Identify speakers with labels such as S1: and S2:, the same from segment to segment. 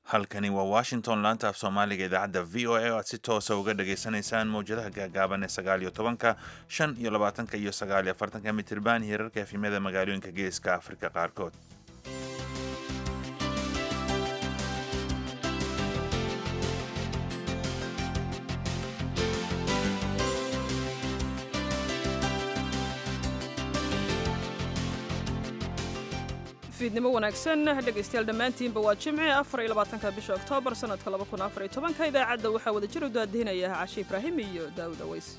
S1: halkani waa washington laanta af soomaaliga idaacadda v o a oo aad si toosa uga dhageysanaysaan mawjadaha gaagaaban ee 19 5 iyo 49 mitirban hirarka efimyada magaalooyinka geeska afrika qaarkood.
S2: fiidnimo wanaagsan dhegaystayaal dhammaantiinba waa jimce 24 bisha Oktoobar sanadka 2014 idaacadda waxaa wada jir u daadihinaya Caashi Ibraahim iyo Daawud Aways.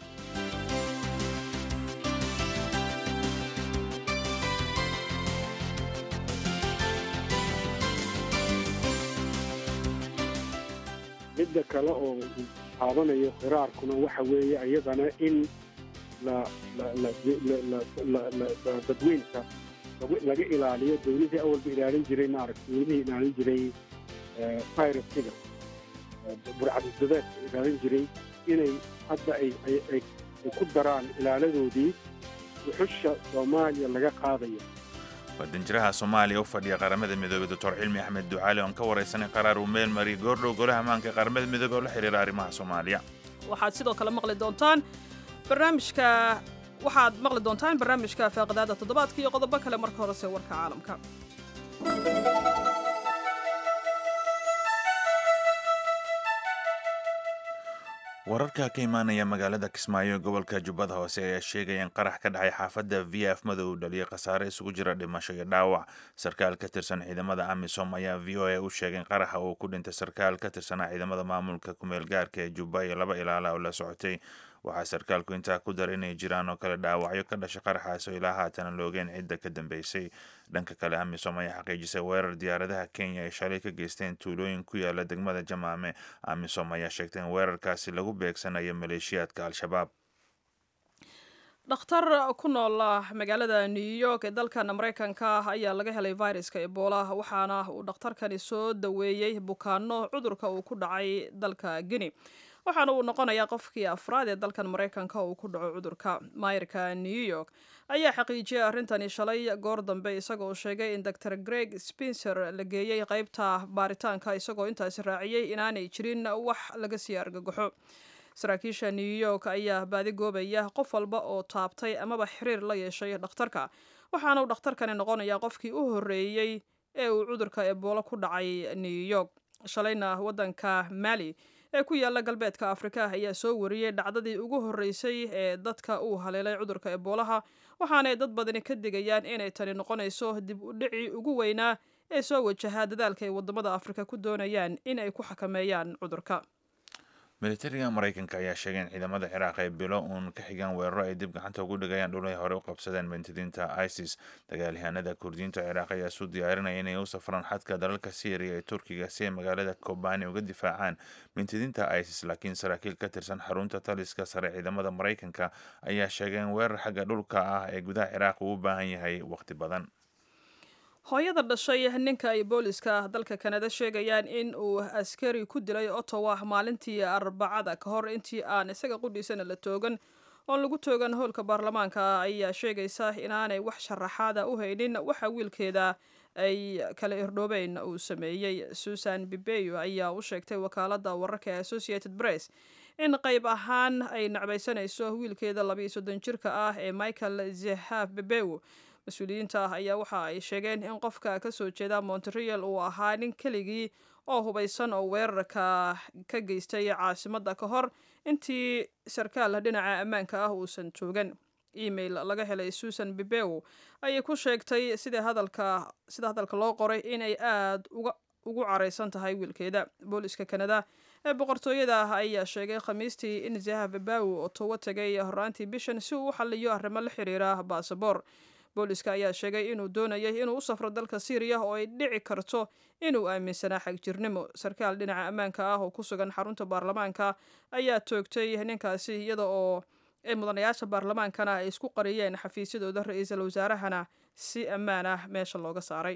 S3: midda kale oo qaadanayo qiraarkuna waxa weeye ayadana in dadweynta laga ilaaliyo dawladii awalba ilaalin jiray dawladihii ilaalin jiray virusiga burcadisdadeedka ilaalin jiray inay hadda ay ku daraan ilaaladoodii wuxusha Soomaaliya laga qaadayo.
S1: waddanjiraha Soomaaliya u fadhiya qaramada midoobay Dr. Cilmi Axmed Ducaale oo ka wareysanay qaraar uu meel mari goordhow golaha ammaanka qaramada midoobay oo la xiriira arrimaha Soomaaliya.
S2: waxaad sidoo kale maqli doontaan barnaamijka faaqidaada toddobaadka iyo qodobo kale marka horese warka caalamka.
S1: wararka ka imaanaya magaalada Kismaayo gobolka Jubbada Hoose ayaa sheegaya in qarax ka dhacay xaafadda VF Madow dhaliyay khasaare isugu jira dhimasho iyo dhaawac. sarkaal ka tirsan ciidamada AMISOM ayaa VOA u sheegay in qaraxa uu ku dhintay sarkaal ka tirsan ciidamada maamulka kumeel gaarka ee Jubba iyo 2 ilaala oo la socotay. waxaa sarkaalku intaa ku daray inay jiraan oo kale dhaawacyo ka dhashay qaraxaas oo ilaa haatan la ogeyn cidda ka dambeysay. dhanka kale AMISOM ayaa xaqiijisay weerar diyaaradaha Kenya ay shalay ka geysteen tuulooyin ku yaala degmada Jamaame. AMISOM ayaa sheegtay in weerarkaasi lagu beegsanayo maleeshiyaadka Al-Shabaab.
S2: dhakhtar ku nool magaalada New York ee dalkan Mareykanka ayaa laga helay viruska Ebola waxaana uu dhakhtarkani soo daweeyay bukaanno cudurka uu ku dhacay dalka Guinea. waxaana uu noqonayaa qofkii afraad ee dalkan Mareykanka uu ku dhaco cudurka. maayirka New York ayaa xaqiijiyay arrintani shalay goor dambe isagoo sheegay in Dr. Greg Spencer la geeyay qaybta baaritaanka isagoo intaas raaciyay inaanay jirin wax laga sii argagaxo. saraakiisha New York ayaa baadi goobaya qof walba oo taabtay amaba xiriir la yeeshay dhakhtarka waxaana uu dhakhtarkani noqonayaa qofkii u horeeyay ee uu cudurka Ebola ku dhacay New York. shalayna wadanka Mali ee ku yaala galbeedka Afrika ayaa soo wariyay dhacdadii ugu horeysay ee dadka uu haleelay cudurka Ebola waxaana dad badani ka digayaan inay tani noqonayso dib u dhici ugu weynaa ee soo wajaha dadaalka ay wadamada Afrika ku doonayaan in ay ku xakameeyaan cudurka.
S1: militariga Mareykanka ayaa sheegay in ciidamada Ciraaq ay bilo uun ka xigaan weeraro ay dib gacanta ugu dhigayaan dhul ay hore u qabsadeen mintidiinta ISIS. dagaalyahanada Kurdiyiinta Ciraaq ayaa isu diyaarinaya inay u safraan xadka dalalka Syria ee Turkiga si ay magaalada Kobani uga difaacaan mintidiinta ISIS. laakiin saraakiil ka tirsan xarunta taliska sare ciidamada Mareykanka ayaa sheegay in weerar xagga dhulka ah ee gudaha Ciraaq uu u baahan yahay waqti badan.
S2: hooyada dhashay ninka ay booliska dalka Kanada sheegayaan in uu askari ku dilay Ottawa maalintii Arbacada ka hor intii aan isaga qudhiisana la toogan oo lagu toogan hoolka baarlamaanka ayaa sheegaysa inaanay wax sharaxaada u haynin waxa wiilkeeda ay kala irdhoobeen uu sameeyay. Susan Bibeyo ayaa u sheegtay wakaalada wararka Associated Press in qayb ahaan ay nacbaysanayso wiilkeeda 32 jirka ah ee Michael Zehaf Bibeyo. mas-uuliyiinta ayaa waxa ay sheegeen in qofka ka soo jeeda Montreal uu ahaa nin keligii oo hubaysan oo weerarka ka geystay caasimadda ka hor intii sarkaal dhinaca ammaanka ah uusan joogan. email laga helay Susan Bibeyo ayay ku sheegtay sida hadalka loo qoray inay aad ugu careysan tahay wiilkeeda. booliska Kanada ee boqortooyada ayaa sheegay Khamiistii in Zehaf Bibeyo oo towa tagay horaantii bishan si uu u xalliyo arrimo la xiriira baasaboor. booliska ayaa sheegay inuu doonayay inuu u safro dalka Syria oo ay dhici karto inuu aaminsanaa xagjirnimo. sarkaal dhinaca ammaanka ah oo ku sugan xarunta baarlamaanka ayaa toogtay ninkaasi iyada oo mudanayaasha baarlamaankana ay isku qariyeen xafiisyadooda. ra'iisul wasaarahana si ammaan ah meesha looga saaray.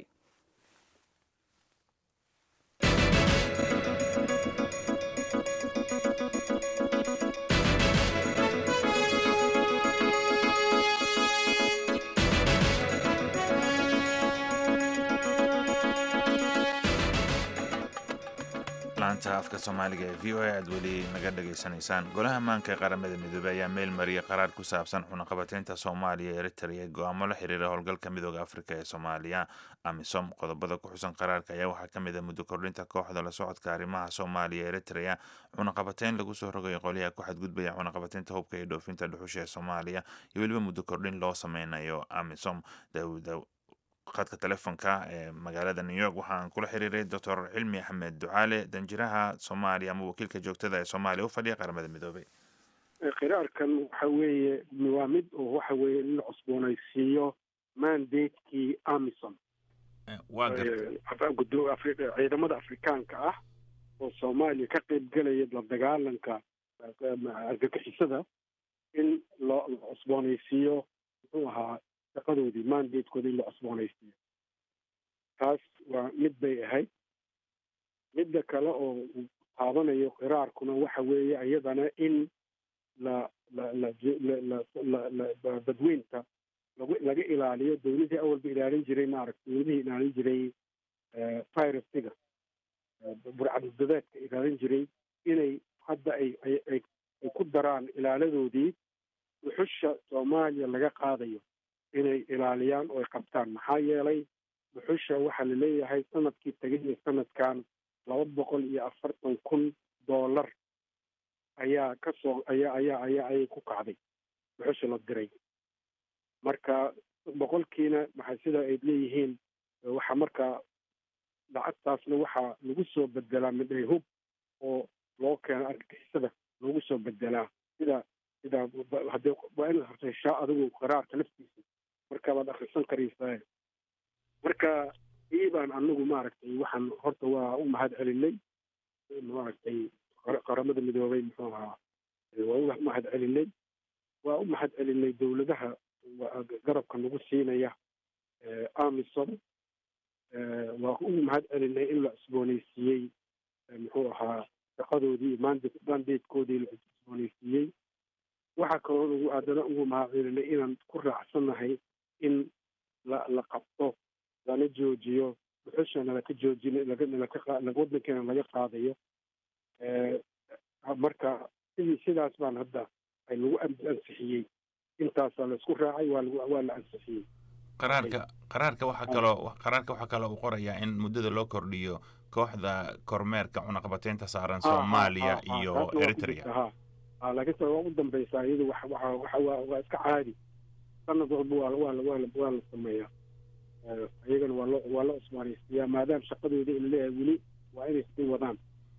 S1: laanta afka soomaaliga ee v o a aad weli naga dhegaysanaysaan. golaha ammaanka ee qaramada midoobey ayaa meel mariyay qaraar ku saabsan cunaqabateynta soomaaliya ee eritrea go'aamo la xiriira howlgalka midooda afrika ee soomaaliya amisom. qodobada ku xusan qaraarka ayaa waxaa ka mid a muddo kordhinta kooxda la socodka arrimaha soomaaliya ee eritrea, cunaqabateyn lagu soo rogayo qolyaha ku xadgudbaya cunaqabateynta hubka iyo dhoofinta dhuxusha ee soomaaliya, iyo weliba muddo kordhin loo sameynayo amisom. khadka telefoonka ee magaalada New York waxaan kula xiriiray Dr. Cilmi Axmed Ducaale, danjiraha Soomaaliya ama wakiilka joogtada ee Soomaaliya u fadhiya qaramada midoobay.
S3: qiraarkan waxa weeye waa mid oo waxa weeye in la cusboonaysiiyo mandate-kii AMISOM ciidamada Afrikaanka ah oo Soomaaliya ka qayb galaya la dagaalanka argagixisada in la cusboonaysiiyo muxuu ahaa shaqadoodii mandatekoodii in la cusboonaysiiyo. taas waa mid bay ahayd. midda kale oo taabanayo qiraarkuna waxa weeye iyadana in dadweynta laga ilaaliyo dawladii awalba ilaalin jiray dawladihii ilaalin jiray virusiga burcaddadeedka ilaalin jiray inay hadda ay ku daraan ilaaladoodii dhuxusha Soomaaliya laga qaadayo inay ilaaliyaan oo ay qabtaan. maxaa yeelay dhuxusha waxaa la leeyahay sanadkii tagay sanadkan $240,000 ayaa kasoo ayay ku kacday dhuxusha la diray. marka boqolkiina maxay sida ay leeyihiin waxa marka lacagtaasna waxaa lagu soo bedelaa midhay hub oo loo keeno argagixisada lagu soo bedelaa sida haddii waa in akhrishaa adigu qiraarka laftiisa marka baad akhrisan karaysaa. marka baan anagu waxaan horta waa u mahad celinay qaramada midoobay muxuu ahaa waa u mahad celinay dawladaha garabka nagu siinaya AMISOM. waa u mahad celinay in la cusboonaysiiyey muxuu ahaa shaqadoodii mandatekoodii la cusboonaysiiyey. waxaa kaloo haddana ugu mahad celinay inaan ku raacsanahay in la qabto lana joojiyo dhuxushana laka joojin wadankeena laga qaadayo. marka sidaas baan hadda ay lagu ansixiyey. intaasaa la isku raacay waa la ansixiyey.
S1: qaraarka waxaa kaloo uu qorayaa in muddada loo kordhiyo kooxda kormeerka cunaqabateynta saaran Soomaaliya iyo Eritrea. laakiin waa u dambaysaa iyadu waa iska caadi. sanad walba waa la sameeyaa. iyagana waa la cusboonaysiiyaa maadaama shaqadooda in leeyahay weli waa inay sii wadaan.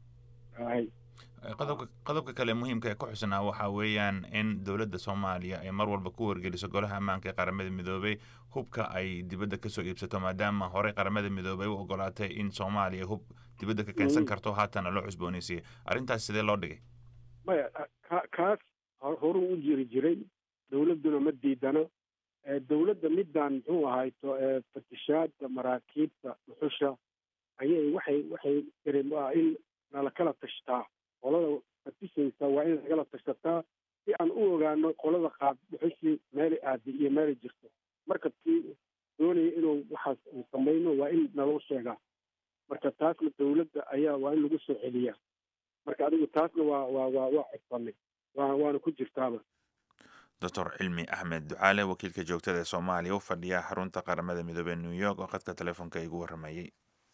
S1: qodobka kale muhiimka ee ku xusnaa waxaa weeyaan in dowladda Soomaaliya ay mar walba ku wargeliso golaha ammaanka ee qaramada midoobay hubka ay dibadda kasoo iibsato, maadaama horey qaramada midoobay u ogolaatay in Soomaaliya hub dibadda ka keensan karto haatana loo cusboonaysiiyey. arrintaas sidee loo dhigay?
S3: maya kaas horuu u jiri jiray, dawladduna ma diidana. dawladda midaan muxuu ahayto fatishaadka maraakiibta dhuxusha ayay waxay in nala kala tashtaa. qolada fatisaysa waa in nagala tashtataa si aan u ogaano qolada qaad dhuxushii meelay aaday iyo meelay jirto. markabkii doonaya inuu waxaas samayno waa in naloo sheegaa. marka taasna dawladda ayaa waa in lagu soo celiyaa. marka adigu taasna waa codsanay waana ku jirtaaba.
S1: Dr. Cilmi Axmed Ducaale, wakiilka joogtada ee Soomaaliya u fadhiya xarunta qaramada midoobay New York oo khadka telefoonka igu waramayay.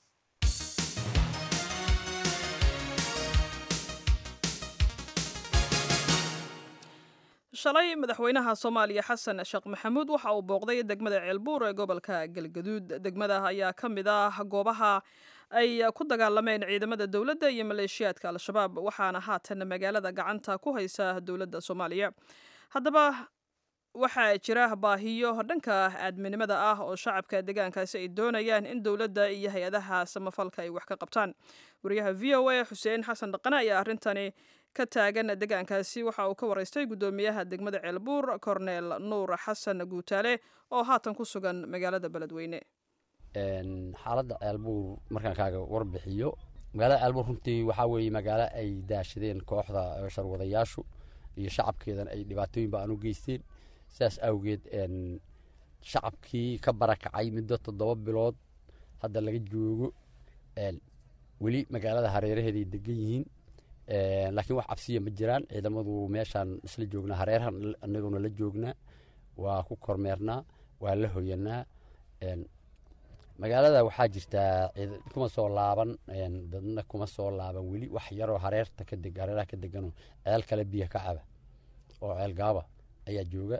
S2: shalay madaxweynaha Soomaaliya Xasan Sheekh Maxamuud waxa uu booqday degmada Ceelbuur ee gobolka Galgaduud. degmada ayaa ka mid ah goobaha ay ku dagaalameen ciidamada dawladda iyo maleeshiyaadka Al-Shabaab, waxaana haatan magaalada gacanta ku haysa dawladda Soomaaliya. haddaba waxaa jira baahiyo dhanka aadminimada ah oo shacabka deegaankaasi ay doonayaan in dawladda iyo hay-adaha samafalka ay wax ka qabtaan. wariyaha VOA Xuseen Xasan Dhaqane ayaa arrintani ka taagan deegaankaasi waxa uu ka waraystay guddoomiyaha degmada Ceelbuur Korneel Nuur Xasan Guutaale oo haatan ku sugan magaalada Beledweyne.
S4: xaaladda Ceelbuur markaan kaaga warbixiyo, magaalada Ceelbuur runtii waxaa weeye magaalo ay daashadeen kooxda sharwadayaashu iyo shacabkeedan ay dhibaatooyin baan u geysteen. sidaas awgeed shacabkii ka barakacay muddo 7 bilood hadda laga joogo weli magaalada hareeraheeday degan yihiin laakiin wax cabsiya ma jiraan ciidamadu meeshaan isla joognaa hareerahan annaguna la joognaa waa ku kormeernaa waa la hoyanaa magaalada waxaa jirtaa kuma soo laaban dadna kuma soo laaban weli wax yaroo hareeraha ka deganoo ceel kale biyo ka caba oo ceel gaaba ayaa jooga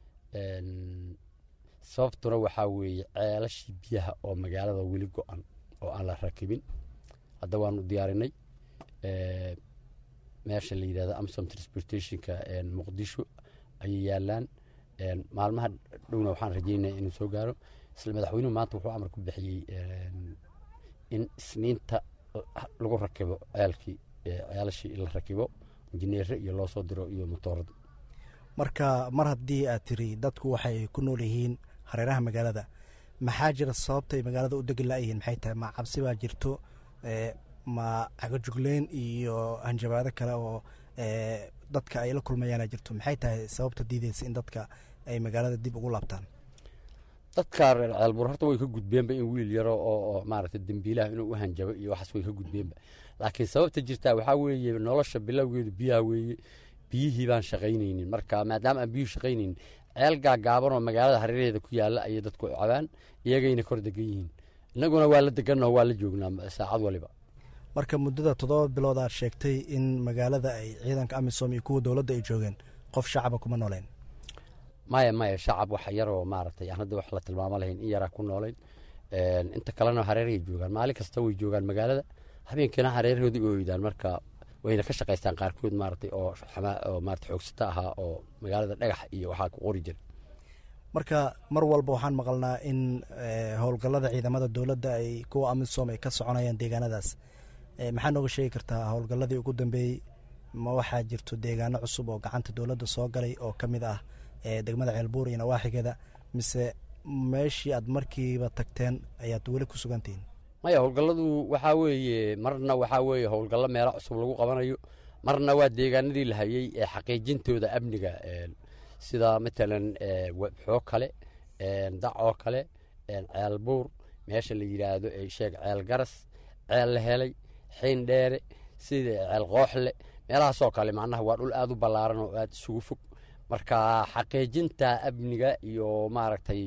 S4: sababtuna waxaa weeye ceelashii biyaha oo magaalada weli go-an oo aan la rakibin hadda waanu diyaarinay meesha la yidhahdo amsom transportationka muqdisho ayay yaalaan maalmaha dhowna waxaan rajeynaya inuu soo gaaro isla madaxweynuhu maanta wuxuu amar ku bixiyey in isniinta lagu rakibo ceelashii in la rakibo injineere iyo loo soo diro iyo motoorada
S5: marka mar haddii aad tiri dadku waxay ku nool yihiin hareeraha magaalada maxaa jira sababtay magaalada u degan laayihiin maxay tahay ma cabsi baa jirto ma cagajugleyn iyo hanjabaado kale oo dadka ay la kulmayaana jirto maxay tahay sababta diideysa in dadka ay magaalada dib ugu laabtaan
S4: dadka reer ceelbuur horta way ka gudbeenba in wiil yaro oo maaragtay dembiilaha inuu u hanjabo iyo waxaas way ka gudbeenba laakiin sababta jirtaa waxaa weeye nolosha bilowgeedu biyaha weeye biyihii baan shaqaynaynin marka maadaama aan biyuhu shaqaynaynin ceel gaagaaban oo magaalada hareeraheeda ku yaalla ayay dadku cabaan iyagayna kor degan yihiin innaguna waa la degannaho waa la joognaa saacad waliba
S5: marka muddada 7 bilood aad sheegtay in magaalada ay ciidanka amisom iyo kuwa dowladda ay joogeen qof shacaba kuma nooleen
S4: maya shacab wax yaroo maaragtay aan hadda wax la tilmaamo lahayn in yaraa ku noolayn inta kalena hareerahay joogaan maalin kasta way joogaan magaalada habeenkiina hareerahoodii u oydaan marka wayna ka shaqaystaan qaarkood maaragtay oo maaragtay xoogsata ahaa oo magaalada dhagax iyo waxaa ku qori jira
S5: marka mar walba waxaan maqalnaa in howlgallada ciidamada dowladda ay kuwa amisom ay ka soconayaan deegaanadaas maxaa nooga sheegi kartaa howlgalladii ugu dambeeyey ma waxaa jirto deegaano cusub oo gacanta dowladda soo galay oo ka mid ah degmada ceelbuur iyo nawaaxigeeda mise meeshii aad markiiba tagteen ayaad weli ku sugantihiin
S4: maya howlgalladu waxaa weeye marna waxaa weeye howlgallo meelo cusub lagu qabanayo marna waa deegaanadii la hayey ee xaqiijintooda amniga sida matalan webxoo kale dacoo kale ceelbuur meesha la yidhaahdo sheeg ceel garas ceel la helay xiin dheere sida ceel qooxle meelahaasoo kale macnaha waa dhul aad u ballaaran oo aad isugu fog marka xaqiijinta amniga iyo maaragtay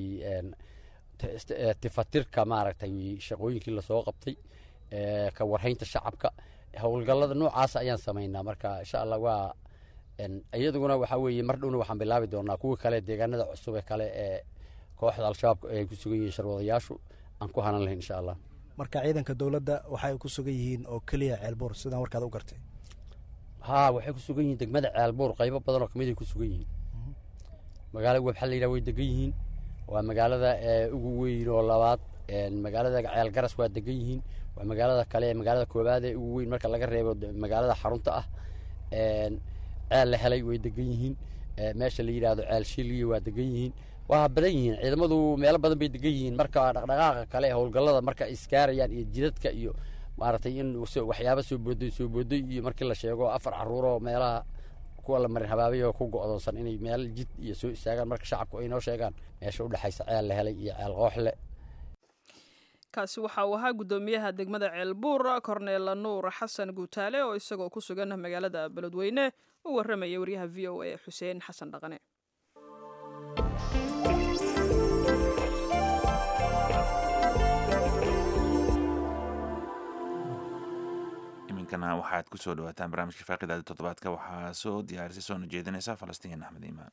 S4: tifatirka maaragtay shaqooyinkii lasoo qabtay ka warhaynta shacabka howlgallada noocaas ayaan samaynaa marka insha allah waa iyaduguna waxaa weeye mar dhowna waxaan bilaabi doonaa kuwa kale deegaanada cusub ee kale ee kooxda al-shabaab ay ku sugan yihiin sharwadayaashu aan ku hanan lahayn insha allah
S5: marka ciidanka dowladda waxay ku sugan yihiin oo keliya ceelbuur sidaan warkaad u gartay
S4: haa waxay ku sugan yihiin degmada ceelbuur qaybo badan oo kamid ay ku sugan yihiin magaalada webxa la yidhaha way degan yihiin waa magaalada ugu weyn oo labaad magaalada ceel garas waa degan yihiin waa magaalada kale magaalada koobaad ee ugu weyn marka laga reebo magaalada xarunta ah ceel la helay way degan yihiin meesha la yidhaahdo ceel shiliya waa degan yihiin waa badan yihiin ciidamadu meelo badan bay degan yihiin marka dhaqdhaqaaqa kale howlgallada marka iskaarayaan iyo jidadka iyo maaragtay in waxyaaba soo booday iyo markii la sheego 4 caruuroo meelaha kuwa la marin habaabay oo ku go'doonsan inay meel jid iyo soo istaagaan marka shacabku ay noo sheegaan meesha u dhaxaysa ceel la helay iyo ceel qooxle
S2: kaasi waxa uu ahaa guddoomiyaha degmada ceelbuur korneel nuur xasan guutaale oo isagoo ku sugan magaalada beledweyne u warramaya wariyaha v o a xuseen xasan dhaqane
S1: iminkana waxaad ku soo dhawaataan barnaamijka faaqidaada toddobaadka waxaa soo diyaarisay soona jeedinaysa falastiin axmed iimaan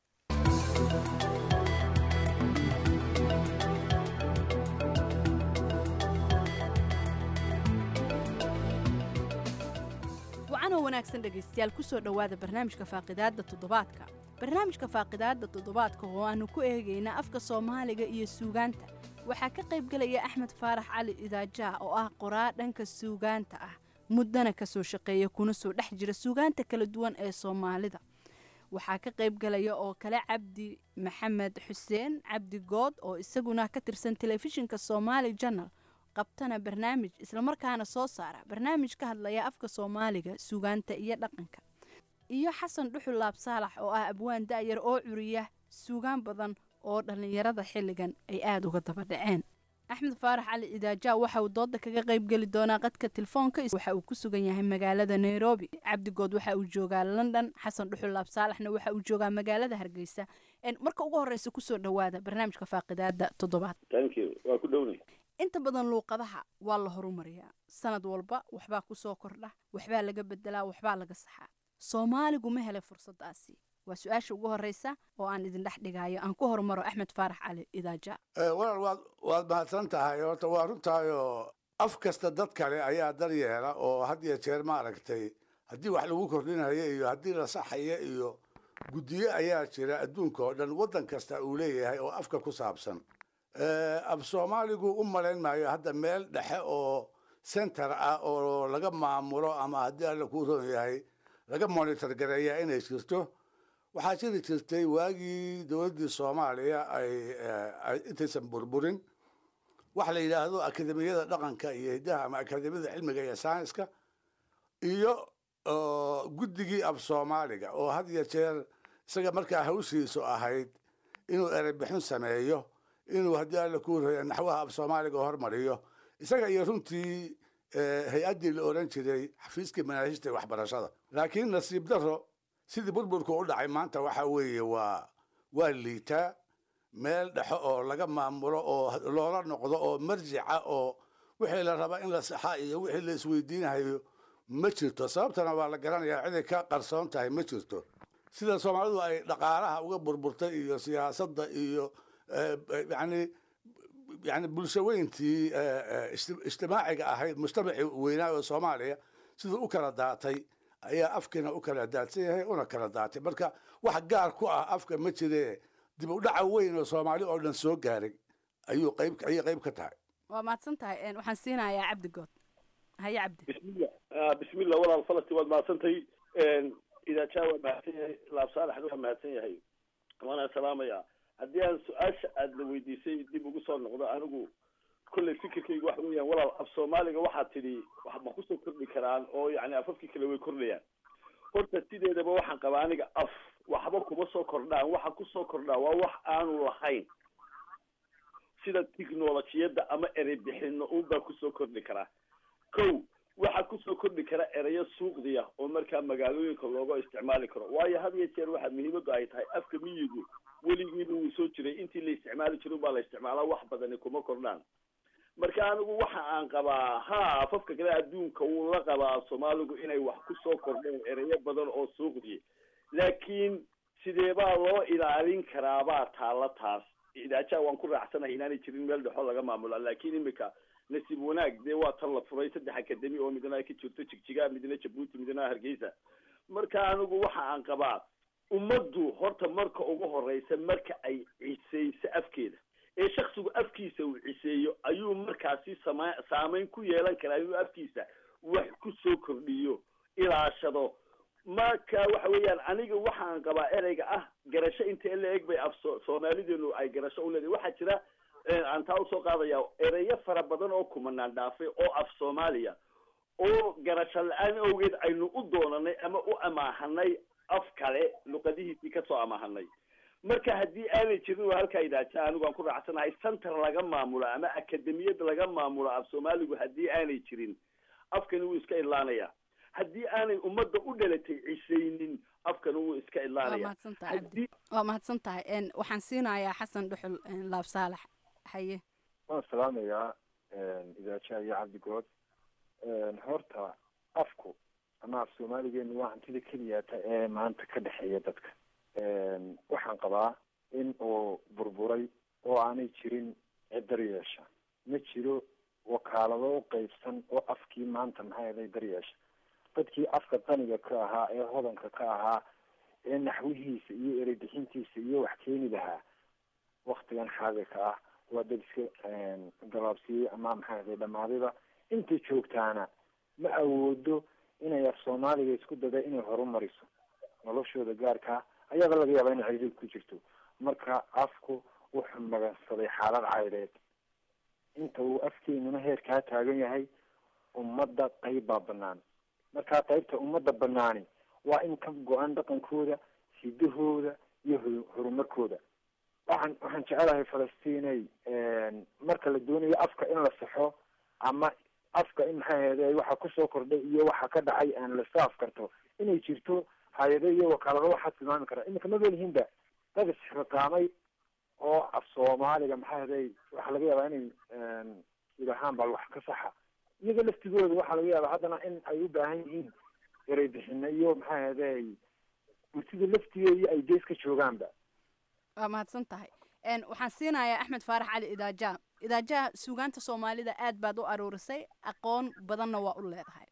S6: wacanoo wanaagsan dhegaystayaal ku soo dhowaada barnaamijka faaqidaadda toddobaadka barnaamijka faaqidaadda toddobaadka oo aanu ku eegayna afka soomaaliga iyo suugaanta waxaa ka qaybgelaya axmed faarax cali idaajaa oo ah qoraa dhanka suugaanta ah muddana ka soo shaqeeya kuna soo dhex jira suugaanta kala duwan ee soomaalida waxaa ka qaybgelaya oo kale cabdi maxamed xuseen cabdi good oo isaguna ka tirsan telefishinka Somali Channel qabtana barnaamij islamarkaana soo saara barnaamij ka hadlaya afka Soomaaliga suugaanta iyo dhaqanka iyo xasan dhuxul laab saalax oo ah abwaan daayar oo curiya suugaan badan oo dhalinyarada xilligan ay aad uga daba dhaceen axmed faarax cali idaaja waxa uu dooda kaga qayb geli doonaa qadka telefoonka waxa uu ku sugan yahay magaalada nairobi. cabdigood waxa uu joogaa london. xasan dhuxul laab saalaxna waxa uu joogaa magaalada hargeysa. marka ugu horeysa kusoo dhawaada barnaamijka faaqidaada toddobaad.
S7: waa ku dhownay.
S6: inta badan luuqadaha waa la horumariyaa sanad walba waxbaa kusoo kordha, waxbaa laga bedelaa, waxbaa laga saxaa. soomaaligu ma helay fursadaasi? waa su-aasha ugu horeysa oo aan idin dhex dhigayo. aan ku hormaro axmed faarax cali idaaja.
S8: walaal waad mahadsan tahay. horta waa runtaayoo af kasta dad kale ayaa daryeela oo had iyo jeer maaragtay haddii wax lagu kordhinayo iyo haddii la saxayo iyo guddiyo ayaa jira adduunka oo dhan waddan kasta uu leeyahay oo afka ku saabsan. af soomaaligu u malayn maayo hadda meel dhexe oo center ah oo laga maamulo ama haddii alla kuu roon yahay laga monitor gareeya inay jirto. waxaa jiri jirtay waagii dowladdii soomaaliya ay intaysan burburin waxa la yidhaahdo akademiyada dhaqanka iyo hiddaha ama akademiyada cilmiga iyo saynska iyo guddigii af soomaaliga oo had iyo jeer isaga markaa hawshiisu ahayd inuu ereybixin sameeyo, inuu haddii alla kuu roya naxwaha af soomaaliga hormariyo, isaga iyo runtii hay-addii la oran jiray xafiiskii manaahijta waxbarashada. laakiin nasiib daro sidii burburku u dhacay maanta waxa weeye waa liitaa. meel dhexo oo laga maamulo oo loola noqdo oo marjica oo wixii la rabaa in la saxa iyo wixii la isweydiinayo ma jirto. sababtana waa la garanayaa ciday ka qarsoon tahay ma jirto. sida soomaalidu ay dhaqaalaha uga burburtay iyo siyaasadda iyo yani bulshaweyntii ijtimaaciga ahayd mujtamacii weynaa oo soomaaliya siduu u kala daatay ayaa afkiina u kala daadsan yahay una kala daatay. marka wax gaar ku ah afka ma jire dib u dhaca weyn oo soomaali oo dhan soo gaaray ayay qayb ka tahay.
S6: waa mahadsan tahay. waxaan siinayaa cabdigood. haye cabdi.
S7: bismillah walaal falasti waad mahadsantahay. idaaja waa mahadsan yahay. laab saalaxna waa mahadsan yahay. waana salaamaya. haddii aan su-aasha aada la weydiisay dib ugu soo noqdo anigu kolley fikirkaygu waxa weeyaan walaal af soomaaliga waxaa tidhi wax ma kusoo kordhi karaan oo yani afafkii kale way kordhayaan. horta sideedaba waxaan qabaa aniga af waxba kuma soo kordhaan. waxa kusoo kordhaa waa wax aanu lahayn sida tiknolojiyadda ama erey bixino unbaa kusoo kordhi karaa. kow waxaa kusoo kordhi kara ereyo suuqdiya oo markaa magaalooyinka looga isticmaali karo. waayo had iyo jeer waxaa muhiimadu ay tahay afka miyigu weligiiba wuu soo jiray. intii la isticmaali jiro baa la isticmaalaa. wax badani kuma kordhaan. marka anigu waxa aan qabaa afafka kale adduunka wuu la qabaa soomaaligu inay wax kusoo kordheen ereyo badan oo suuqdiya. laakiin sideebaa loo ilaalin karaabaa taalla taas. idaaja waan ku raacsanahay inaanay jirin meel dhexo laga maamulo. laakiin imika nasiib wanaag dee waa tan la furay 3 akademi oo midna ay ka jirto jigjiga, midna jabuuti, midna hargeysa. marka anigu waxa aan qabaa ummaddu horta marka ugu horeysa marka ay cisayso afkeeda ee shakhsigu afkiisa uu ciseeyo ayuu markaasi saameyn ku yeelan karaa inuu afkiisa wax ku soo kordhiyo ilaashado. marka waxa weeyaan aniga waxaan qabaa ereyga garasho inta la eg bay af Soomaalideenu ay garasho u leedahay. waxaa jira aan taa usoo qaadaya ereyo fara badan oo kumanaan dhaafay oo af Soomaaliya oo garasho la-aan awgeed aynu u doonanay ama u amaahanay af kale luqadihiisii kasoo amaahanay. marka haddii aanay jirin waa halkaa idaaja anigu aan ku raacsanahay center laga maamulo ama akademiyad laga maamulo af Soomaaligu haddii aanay jirin afkani wuu iska ilaanaya. haddii aanay ummadda u dhalatay cisaynin afkani wuu iska ilaanaya.
S6: waa mahadsan tahay. waxaan siinayaa xasan dhuxul laab saalax. haye.
S9: waan salaamayaa idaaja iyo cabdigood. horta afku ama af soomaaligeenu waa hantida keliyaata ee maanta ka dhexeeya dadka. waxaan qabaa in uu burburay oo aanay jirin cid daryeesha. ma jiro wakaalado u qaybsan oo afkii maanta maxay aday daryeesha. dadkii afka qaniga ka ahaa ee hodanka ka ahaa ee naxwihiisa iyo ereybixintiisa iyo wax keeni lahaa waktigan xaadirka ah waa dad iska gabaabsiyey ama maxay aday dhamaadiba. inta joogtaana ma awoodo inay af soomaaliga isku dada inay horumariso noloshooda gaarkaa ayaaba laga yaabaa inay ciriid ku jirto. marka afku wuxuu magansaday xaalad cayreed. inta uu afkeenuna heerkaa taagan yahay ummadda qayb baa banaan. markaa qaybta ummadda banaani waa in ka go-an dhaqankooda, hidahooda iyo horumarkooda. waxaan jecelahay falastiinay marka la doonayo afka in la saxo ama afka in maxay ahayde waxa kusoo kordhay iyo waxa ka dhacay aan la saaf karto inay jirto hay-ado iyo wakaalado waxaa tilmaami kara iminka ma leelihiinba dad isxilqaamay oo af soomaaliga maxay ahayday waxaa laga yaabaa inay idahaan bal wax ka saxa iyaga laftigooda waxaa laga yaabaa haddana in ay u baahan yihiin eray bixina iyo maxay ahayday bulshada laftigeeda ay gees ka joogaanba.
S6: waa mahadsan tahay waxaan siinayaa axmed faarax cali idaaja suugaanta soomaalida aad baad u aruurisay aqoon badanna waa u leedahay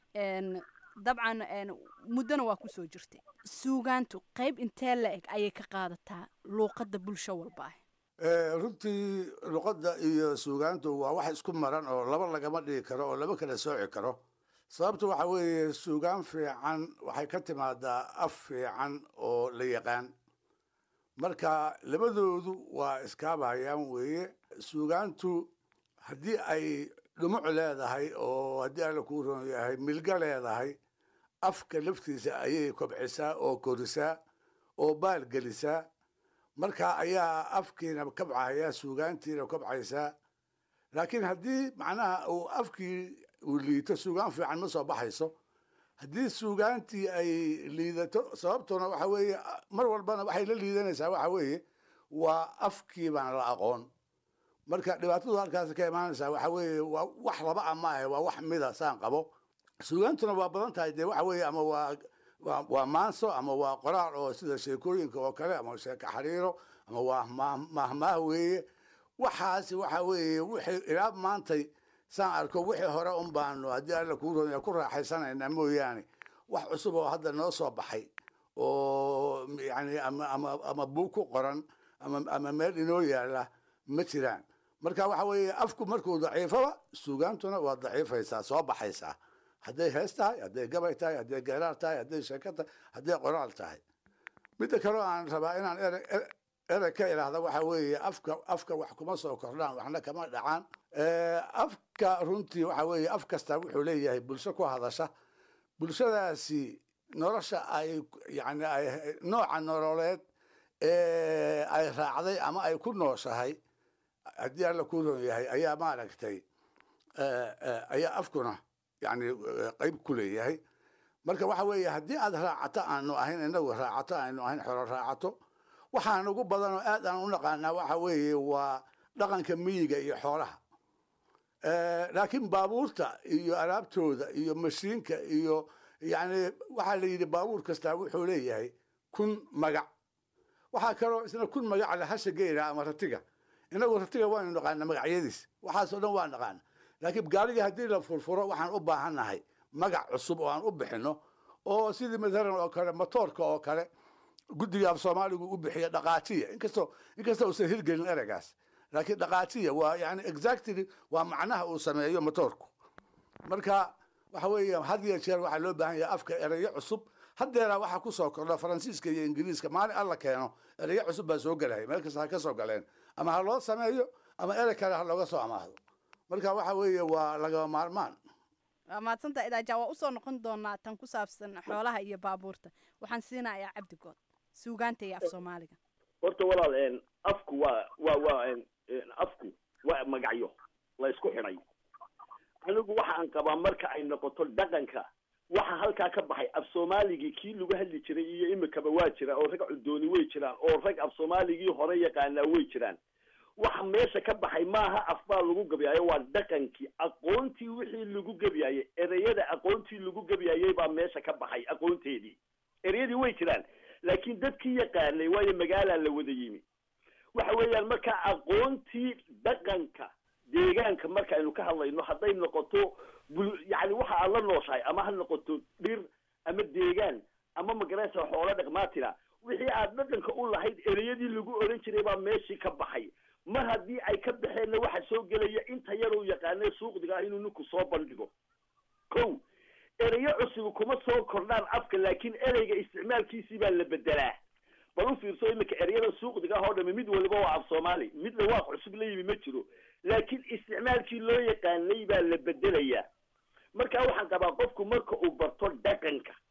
S6: dabcan muddona waa kusoo jirtay suugaantu qayb intee la eg ayay ka qaadataa luuqadda bulsho walba
S8: runtii luqadda iyo suugaantu waa wax isku maran oo laba lagama dhigi karo oo laba kala sooci karo sababtu waxa weeye suugaan fiican waxay ka timaadaa af fiican oo la yaqaan marka labadoodu waa iskaabayaan weeye suugaantu haddii ay dhumuc leedahay oo haddii alla kuu roon yahay milga leedahay afka laftiisa ayay kobcisaa oo korisaa oo baalgelisaa marka ayaa afkiina kabcaya suugaantiina kobcaysaa laakiin haddii macnaha uu afkii uu liito suugaan fiican ma soo baxayso haddii suugaantii ay liidato sababtuna waxa weeye mar walbana waxay la liidanaysaa waxa weeye waa afkii baan la aqoon marka dhibaatadu halkaas ka imaanaysaa waxa weeye waa wax laba ama ah waa wax mida saan qabo suugaantuna waa badan tahay dee waxa weeye ama waa maanso ama waa qoraal oo sida sheekooyinka oo kale ama sheeko xariiro ama waa mahmaah weeye waxaasi waxa weeye wixii ilaa maantay saan arko wixii hore un baanu haddii alla kuu roon ku raaxaysanaynaa mooyaane wax cusub oo hadda noo soo baxay oo yani ama buug ku qoran ama meel inoo yaala ma jiraan marka waxa weeye afku markuu daciifaba suugaantuna waa daciifaysaa soo baxaysaa hadday hees tahay hadday gabay tahay hadday geeraar tahay hadday sheeko tahay hadday qoraal tahay midda kaleo aan rabaa inaan erey ka idhaahda waxa weeye afka wax kuma soo kordhaan waxna kama dhacaan afka runtii waxa weeye af kasta wuxuu leeyahay bulsho ku hadasha bulshadaasi nolosha ay yani ay nooca nololeed ay raacday ama ay ku nooshahay haddii alla ku roon yahay ayaa maaragtay ayaa afkuna yani qayb ku leeyahay marka waxa weeye haddii aad raacato aanu ahayn inagu raacato aanu ahayn xoro raacato waxaan ugu badan oo aad aan u naqaanaa waxa weeye waa dhaqanka miyiga iyo xoolaha laakiin baabuurta iyo alaabtooda iyo mashiinka iyo yani waxaa la yidhi baabuur kastaa wuxuu leeyahay kun magac waxaa kaloo isna kun magac le hasha geyra ama ratiga inagu ratiga waanu naqaana magacyadiis waxaasoo dhan waa naqaana laakiin gaariga haddii la furfuro waxaan u baahannahay magac cusub oo aan u bixino oo sidii mathalan oo kale motoorka oo kale guddiga af soomaaligu u bixiya dhaqaajiya inkastoo uusan hirgelin ereygaas laakiin dhaqaajiya waa yani exactly waa macnaha uu sameeyo motoorku marka waxa weeye had iyo jeer waxaa loo baahan yahay afka ereyo cusub haddeeraa waxaa ku soo kordha faransiiska iyo ingiriiska maalin alla keeno ereyo cusub baa soo gelaya meel kasta ha ka soo galeen ama ha loo sameeyo ama erey kale ha looga soo amaahdo marka waxa weeye waa lagama maarmaan
S6: waa mahadsantaa idaaja waa usoo noqon doonaa tan ku saabsan xoolaha iyo baabuurta waxaan siinayaa cabdigood suugaanta iyo af soomaaliga
S7: horta walaal afku afku waa magacyo la isku xidhay anigu waxaan qabaa marka ay noqoto dhaqanka waxa halkaa ka baxay af soomaaligii kii lagu hadli jiray iyo imikaba waa jiraan oo rag cudooni way jiraan oo rag af soomaaligii hore yaqaanaa way jiraan waxa meesha ka baxay maaha af baa lagu gabyaayo waa dhaqankii aqoontii wixii lagu gabyayay ereyada aqoontii lagu gabyayay baa meesha ka baxay aqoonteedii ereyadii way jiraan laakiin dadkii yaqaanay waayo magaalaa la wada yimi waxa weeyaan marka aqoontii dhaqanka deegaanka markaaynu ka hadlayno hadday noqoto yani waxa aad la nooshahay ama ha noqoto dhir ama deegaan ama magaraysa xoolo dhaqmaatina wixii aad dhaqanka u lahayd ereyadii lagu oran jiray baa meeshii ka baxay mar haddii ay ka baxeenna waxa soo gelaya inta yar uu yaqaanay suuqdiga ah inuu ninku soo bandhigo kow ereyo cusub kuma soo kordhaan afka laakiin ereyga isticmaalkiisii baa la bedelaa bal u fiirso iminka ereyada suuqdiga ah oo dhami mid waliba waa af soomaali mid dhawaaq cusub la yimi ma jiro laakiin isticmaalkii loo yaqaanay baa la bedelayaa marka waxaan qabaa qofku marka uu barto dhaqanka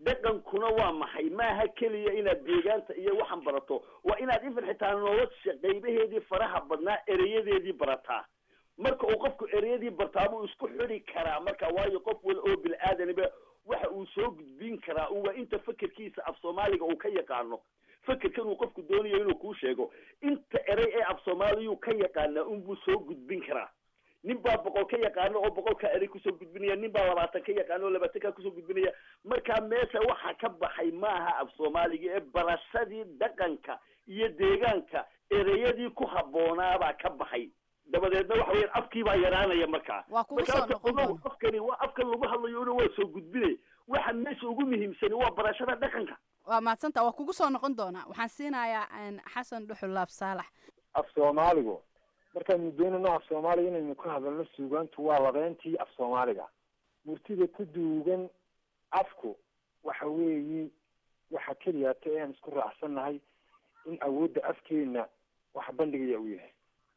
S7: dhaqankuna waa maxay maaha keliya inaad deegaanta iyo waxan barato waa inaad ifan xitaa nolosha qaybaheedii faraha badnaa ereyadeedii barataa marka uu qofku ereyadii bartaa buu isku xidhi karaa marka waayo qof wal oo bil aadaniba waxa uu soo gudbin karaa waa inta fikirkiisa af Soomaaliga uu ka yaqaano fikirkan uu qofku doonayo inuu ku sheego inta erey ee af Soomaaliyu ka yaqaana buu soo gudbin karaa nin baa boqol ka yaqaano oo boqolka erey ku soo gudbinaya nin baa 20 ka yaqaano oo 20 ka ku soo gudbinaya marka meesha waxa ka baxay maaha af Soomaaliga ee barashadii dhaqanka iyo deegaanka ereyadii ku haboonaaba ka baxay dabadeedna waxa weeyaan afkii baa yaraanaya markaa afkani waa afkan lagu hadlayo inuu waa soo gudbinay waxa meesha ugu muhiimsan waa barashada dhaqanka
S6: waa maadsanta waa kugu soo noqon doonaa waxaan siinayaa xasan dhuxul laab saalax
S9: af Soomaaligu markaan doonayno af Soomaaliga inaynu ka hadalno suugaantu waa labeentii af Soomaaliga murtida ku duugan afku waxa weeye waxa kaliya aan isku raacsanahay in awoodda afkeena wax bandhigaya uu yahay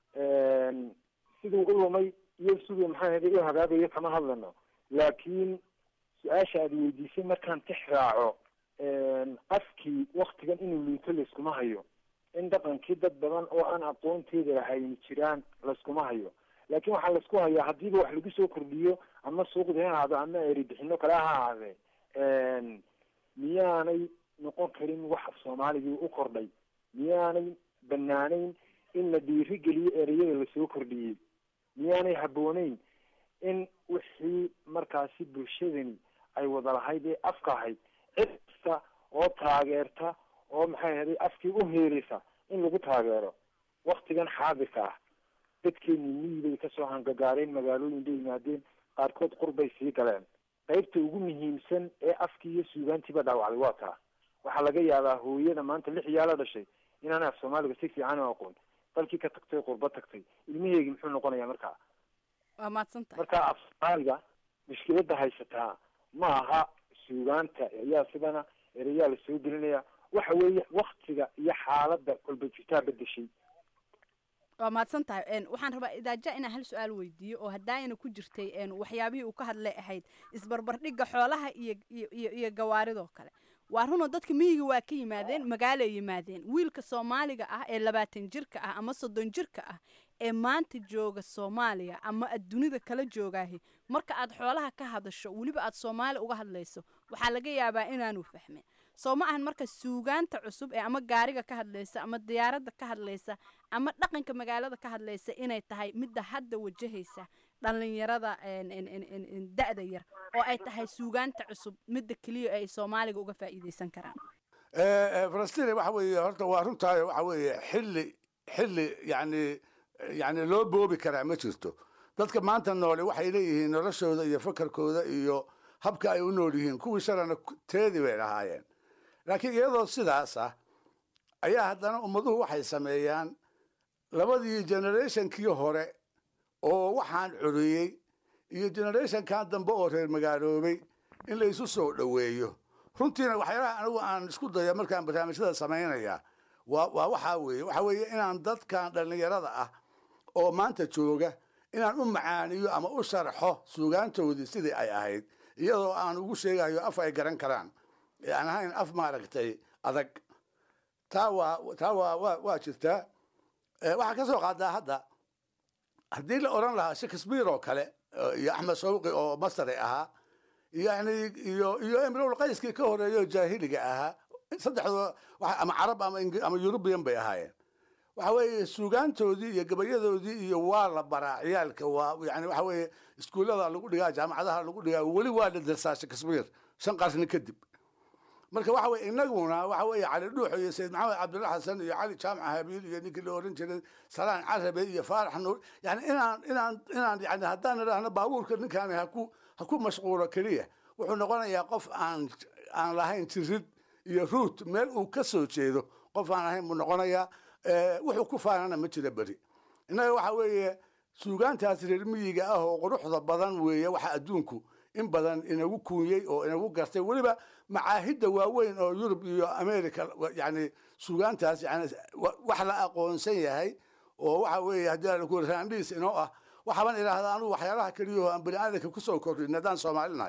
S9: sidoo u lumay iyo sidoo maxaa ahayd hagaagayo kama hadlano laakiin su-aasha aad weydiisay markaan tixraaco afkii waktigan inuu liito layskuma hayo in dhaqankii dad badan oo aan aqoonteeda lahayn jiraan layskuma hayo laakiin waxaa laysku hayaa haddiiba wax lagu soo kordhiyo ama suuqda ha ahaado ama eridixino kale ha ahaadee miyaanay noqon karin wax af Soomaaligii u kordhay miyaanay banaanayn in la dhiirigeliyo ereyada lasoo kordhiyey miyaanay habboonayn in wixii markaasi bulshadani ay wada lahayd ee afka ahayd cid kasta oo taageerta oo maxay ahayd afkii u heeraysa in lagu taageero waktigan xaadirka ah dadkeeni miyiday kasoo hangagaareen magaalooyin bay yimaadeen qaarkood qurbay sii galeen qaybta ugu muhiimsan ee afkii iyo suugaantiiba dhaawacday waa taa waxaa laga yaabaa hooyada maanta 6 yaala dhashay inaan af Soomaaliga si fiican u aqoon dalkii ka tagtay qurba tagtay ilmaheegi muxuu noqonayaa markaa
S6: waa maadsanta
S9: marka af Soomaaliga mushkiladda haysataa ma aha suugaanta ayaa sidana ereyaa la soo gelinaya waxa weeye waqtiga iyo xaaladda kulba jirtaa bedeshay
S6: waa maadsantahay waxaan rabaa idaaja inaan hal su-aal weydiiyo oo haddaayna ku jirtay waxyaabihii uu ka hadlay ahayd isbarbardhigga xoolaha iyo gawaaridoo kale waa runoo dadka miyiga waa ka yimaadeen magaalay yimaadeen wiilka Soomaaliga ah ee 20 jirka ah ama 30 jirka ah ee maanta jooga Soomaaliya ama adduunida kala joogaahi marka aad xoolaha ka hadasho waliba aad Soomaali uga hadlayso waxa laga yaabaa inaanu fahmin soo ma ahan marka suugaanta cusub ee ama gaariga ka hadlaysa ama diyaaradda ka hadlaysa ama dhaqanka magaalada ka hadlaysa inay tahay midda hadda wajahaysa dhalinyarada da'da yar oo ay tahay suugaanta cusub midda kaliya ay Soomaaliga uga faa'iideysan karaan
S8: Falastiin waxa weeye horta waa runtaa waxa weeye xilli yani loo boobi karaa ma jirto dadka maanta noole waxay leeyihiin noloshooda iyo fakarkooda iyo habka ay u nool yihiin kuwii shalana teedii bay lahaayeen laakiin iyadoo sidaas ah ayaa haddana ummaduhu waxay sameeyaan labadii generationkii hore oo waxaan curiyey iyo generationkan dambe oo reer magaaloobay in la isu soo dhoweeyo runtiina waxyaalaha anigu aan isku dayo markaan barnaamijyada samaynaya waa waxa weeye inaan dadkan dhallinyarada ah oo maanta jooga inaan u macaaniyo ama u sharxo suugaantoodii sidii ay ahayd iyadoo aan ugu sheegayo af ay garan karaan aan ahayn af maaragtay adag taa waa jirtaa waxaa ka soo qaadaa hadda haddii la odhan lahaa Shakespeare oo kale iyo Axmed Shawqi oo Masri ahaa yani iyo Imrul Qayskii ka horeeyo jaahiliga ahaa saddexdoo ama Carab ama European bay ahaayeen waxa weeye suugaantoodii iyo gabayadoodii iyo waa la baraa ciyaalka waa yani waxa weeye iskuulada lagu dhigaa jaamacadaha lagu dhigaa wali waa la darsaa Shakespeare 5 qarni kadib marka waxa weeye inaguna waxa weeye Cali Dhuux iyo Sayd Maxamed Cabdulla Xasan iyo Cali Jaamac Habiil iyo ninkii la oran jiray Salaan Carabi iyo Faarax Nuur yani inaan yani haddaan idhaahno baabuurka ninkaan ha ku mashquulo kaliya wuxuu noqonayaa qof aan lahayn jirid iyo root meel uu ka soo jeedo qof aan ahayn buu noqonayaa wuxuu ku faanana ma jira beri inaga waxa weeye suugaantaas reer miyiga ah oo quruxda badan weeye waxa adduunku in badan inagu kuuyey oo inagu gartay waliba macaahidda waaweyn oo Yurub iyo America yani suugaantaas yani wax la aqoonsan yahay oo waxa weeye haddii la ku raandis inoo ah waxaan ilaahay anigu waxyaalaha kaliya oo aan bini'aadamka ku soo kordhin nadaan Soomaalinahay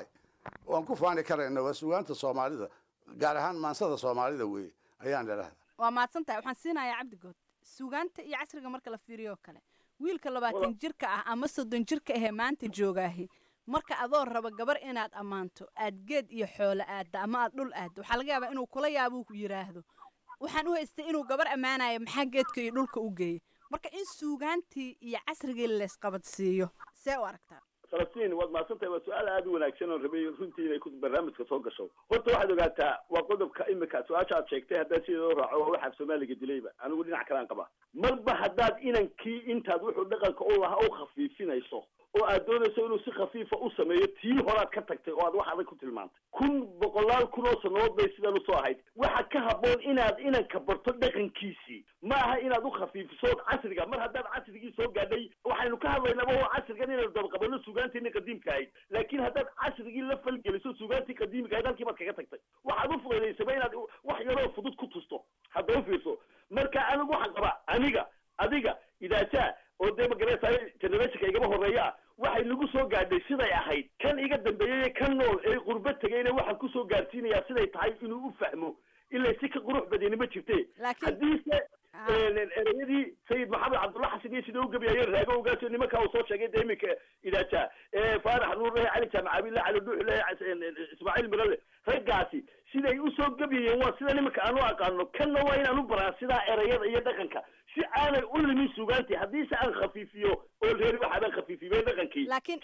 S8: waan ku faani karayna waa sugaanta soomaalida gaar ahaan maansada soomaalida weeye ayaan idhaahdaa
S6: waa mahadsantahay waxaan siinayaa cabdigood sugaanta iyo casriga marka la fiiriyo oo kale wiilka 20 jirka ah ama 30 jirka ahee maanta joogaahi marka adoo raba gabar inaad ammaanto aad geed iyo xoolo aadda ama aad dhul aaddo waxaa laga yaabaa inuu kula yaabuu ku yidhaahdo waxaan u haystay inuu gabar ammaanayo maxaa geedka iyo dhulka u geeyey marka in suugaantii iyo casrigii laysqabadsiiyo see u aragtaa
S7: falastiin waad mahadsantahay waa su-aal aada u wanaagsan oo rabay runtii inay barnaamijka soo gasho horta waxaad ogaataa waa qodobka imika su-aasha aad sheegtay haddaad sideedoo raaco waa waxaaf soomaaliga dilayba anigu dhinac kalaan qaba marba haddaad inankii intaad wuxuu dhaqanka u lahaa u khafiifinayso oo aad doonayso inuu si khafiifa u sameeyo tii horaad ka tagtay oo aad wax adag ku tilmaantay 100 kun oo sanood bay sidan usoo ahayd waxa ka haboon inaad inanka barto dhaqankiisii ma aha inaad u khafiifiso casriga mar haddaad casrigii soo gaadhay waxaynu ka hadlaynaba oo casrigan inaynu dabaqabano sugaantiini qadiimka ahayd laakiin haddaad casrigii la falgeliso sugaantii qadiimka ahayd halkii baad kaga tagtay waxaad u fudaydaysaa inaad wax yaroo fudud ku tusto hadda u fiirso marka anigu waxaan qabaa aniga adiga idaajaa oo dee magaraysaa generationka igaba horeeya waxay nagu soo gaadhay siday ahayd kan iga dambeeyey kan nool ee qurba tegayna waxaan kusoo gaarsiinayaa siday tahay inuu u fahmo ilaa si ka qurux badani ma jirte haddiise ereyadii sayid maxamed cabdulla xasan iyo sida u gabayaaye raago ogaasoo nimankaa uu soo sheegay dee iminka idaajaa faarax nuur lehe cali jaamacabille cali dhuux lehe ismaaciil mirale raggaasi siday usoo gabyayeen waa sida nimanka aan u aqaano kanna waa inaan u baraa sidaa ereyada iyo dhaqanka si aanay u limin sugaantii haddiise aan khafiifiyo oo reeri waxaabaan khafiifiyey dhaqankii
S6: laakiin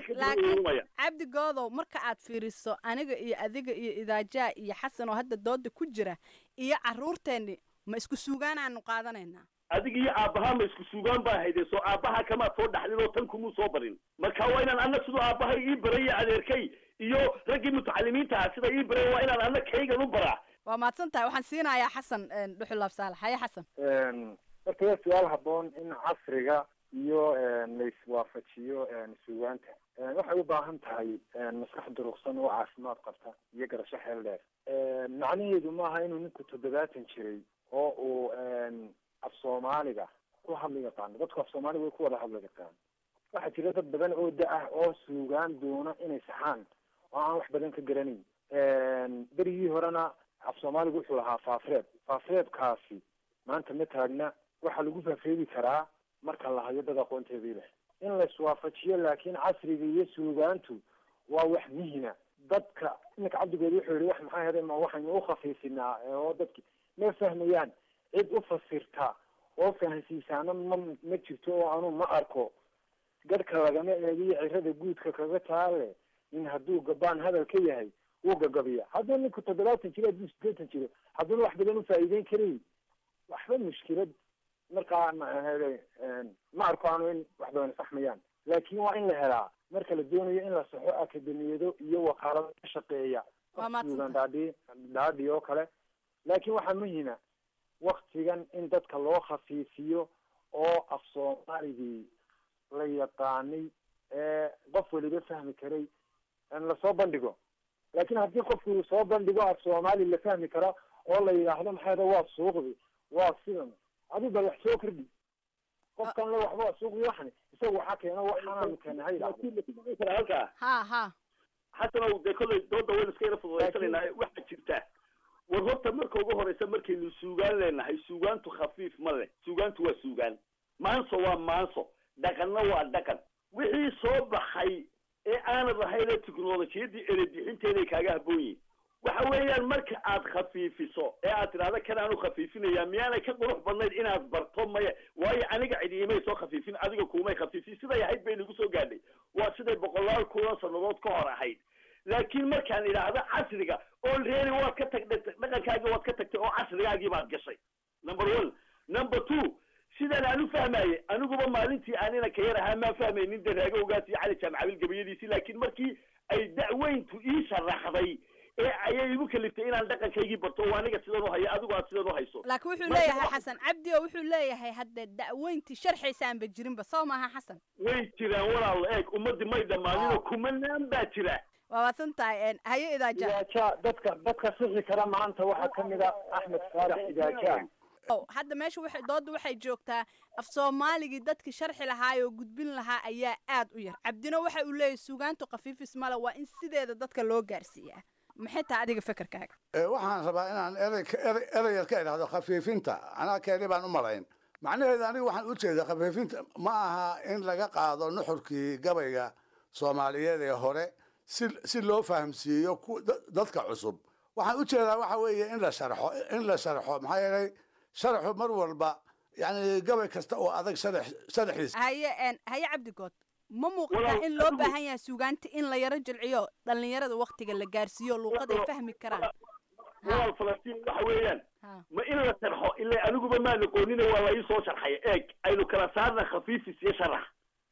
S6: cabdi goodow marka aad fiiriso aniga iyo adiga iyo idaajaa iyo xasan oo hadda dooda ku jira iyo carruurteenni ma isku suugaanaanu qaadanaynaa
S7: adiga iyo aabbahaa ma isku suugaan baa haydee soo aabbaha kamaad soo dhaxlin oo tan kumuu soo barin marka waa inaan anna siduu aabbahay ii baray iyo adeerkay iyo raggii mutacalimiinta ah sida ii baray waa inaan anna kaygan u baraa
S6: waa mahadsan tahay waxaan siinayaa xasan dhuxulaab saalax haya xasan
S9: horta waa su-aal haboon in casriga iyo laiswaafajiyo sugaanta waxay u baahan tahay maskax durugsan oo caafimaad qabta iyo garasho xeel dheer macnaheedu maaha inuu ninku 70 jiray oo uu af soomaaliga ku hadli yaqaano dadku af soomaaliga way ku wada hadli yaqaan waxaa jira dad badan oo da-ah oo suugaan doona inay saxaan oo aan wax badan ka garanayn berigii horena af soomaaliga wuxuu lahaa faafreebkaasi maanta ma taagna waxaa lagu faafreebi karaa marka la hayo dad aqoonteedii leh in laiswaafajiyo laakiin casriga iyo suugaantu waa wax muhima dadka iminka cabdigood wuxuu yihi wax maxaa heday ma waxaynu u khafiifinaa oo dadki ma fahmayaan cid u fasirta oo fahansiisaana ma jirto oo anu ma arko gadhka lagama eegiyo cirada guudka kaga taale in hadduu gabaan hadal ka yahay wuu gagabiya hadduu ninku 70 jiro hadduu 80 jiro hadduuna wax badan ufaa'iideyn karay waxba mushkilad markaa ma arko anu in wax badan saxmayaan laakiin waa in la helaa marka la doonayo in la saxo akademiyado iyo wakaalado ka shaqeeya daadhi oo kale laakiin waxaa muhima waktigan in dadka loo khafiifiyo oo af soomaaligii la yaqaanay ee qof waliba fahmi karay lasoo bandhigo laakiin haddii qofku soo bandhigo af soomaali la fahmi karo oo la yidhaahdo maxayda waa suuqdi waa sidan adu bal wax soo kordhi qofkan le waxba waa suuqdi waxani isaga waxaa keeno waxaanaanu keena ha yidhahdo
S7: halkaa
S6: ha
S7: xasanow dee kolley dooda waynu iska yara fududaysanayna waxaa jirta war horta marka ugu horeysa markaynu suugaan leenahay suugaantu khafiif ma leh suugaantu waa suugaan maanso waa maanso dhaqanna waa dhaqan wixii soo baxay ee aanad lahayne teknolojiyadii erebixinteeday kaaga haboon yihin waxa weeyaan marka aad khafiifiso ee aad tidhahda kan aanu khafiifinayaa miyaanay ka qurux badnayd inaad barto maya waayo aniga cidi imay soo khafiifin adiga kuumay khafiifin siday ahayd bay nagu soo gaadhay waa siday 100 kun sannadood ka hor ahayd laakiin markaan idhaahdo casriga already waad ka tagtay dhaqankaagii waad ka tagtay oo casrigaagii baad gashay number 1 number 2 sidaan aan u fahmaye aniguba maalintii aanina ka yar ahaa maa fahmaynin daraagowgaas iyo cali jaamacabil gabayadiisii laakiin markii ay da'weyntu ii sharaxday ee ayay igu kaliftay inaan dhaqankaygii barto oo aniga sidan u hayo adigu aad sidan u hayso
S6: laakiin wuxuu leeyahay xasan cabdi oo wuxuu leeyahay hadda da'weyntii sharxaysaanba jirinba soo maaha xasan
S7: way jiraan walaal eeg ummadii may dhammaaninoo kumanaan baa jira
S6: waa wasan tahay hayo idaaja
S9: dadka sixi kara maanta waxaa kamid a axmed faarax idaaja
S6: hadda meesha dooda waxay joogtaa af soomaaligii dadkii sharxi lahaa oo gudbin lahaa ayaa aad u yar. cabdina waxa uu leeyahay suugaantu khafiifis male, waa in sideeda dadka loo gaarsiiyaa. maxay tahay adiga fikirkaaga?
S8: waxaan rabaa inaan ereyar ka idhaahdo khafiifinta. anaa keeni baan u malayn macnaheedu aniga waxaan u jeedaa khafiifinta ma aha in laga qaado nuxurkii gabayga soomaaliyeed ee hore si loo fahamsiiyo dadka cusub. waxaan u jeedaa waxa weeye in la sharxo maxaa yeelay sharxu mar walba yani gabay kasta oo adag sharaxiisa.
S6: haye cabdigood, ma muuqataa in loo baahan yahay suugaanta in la yaro jilciyo dhalinyarada waktiga la gaarsiiyo luuqad ay fahmi karaan?
S7: walaal falastiin waxa weeyaan ma in la sharxo ilaa aniguba maan aqoonina waa la ii soo sharxay. eeg aynu kala saarna khafiifis iyo sharax.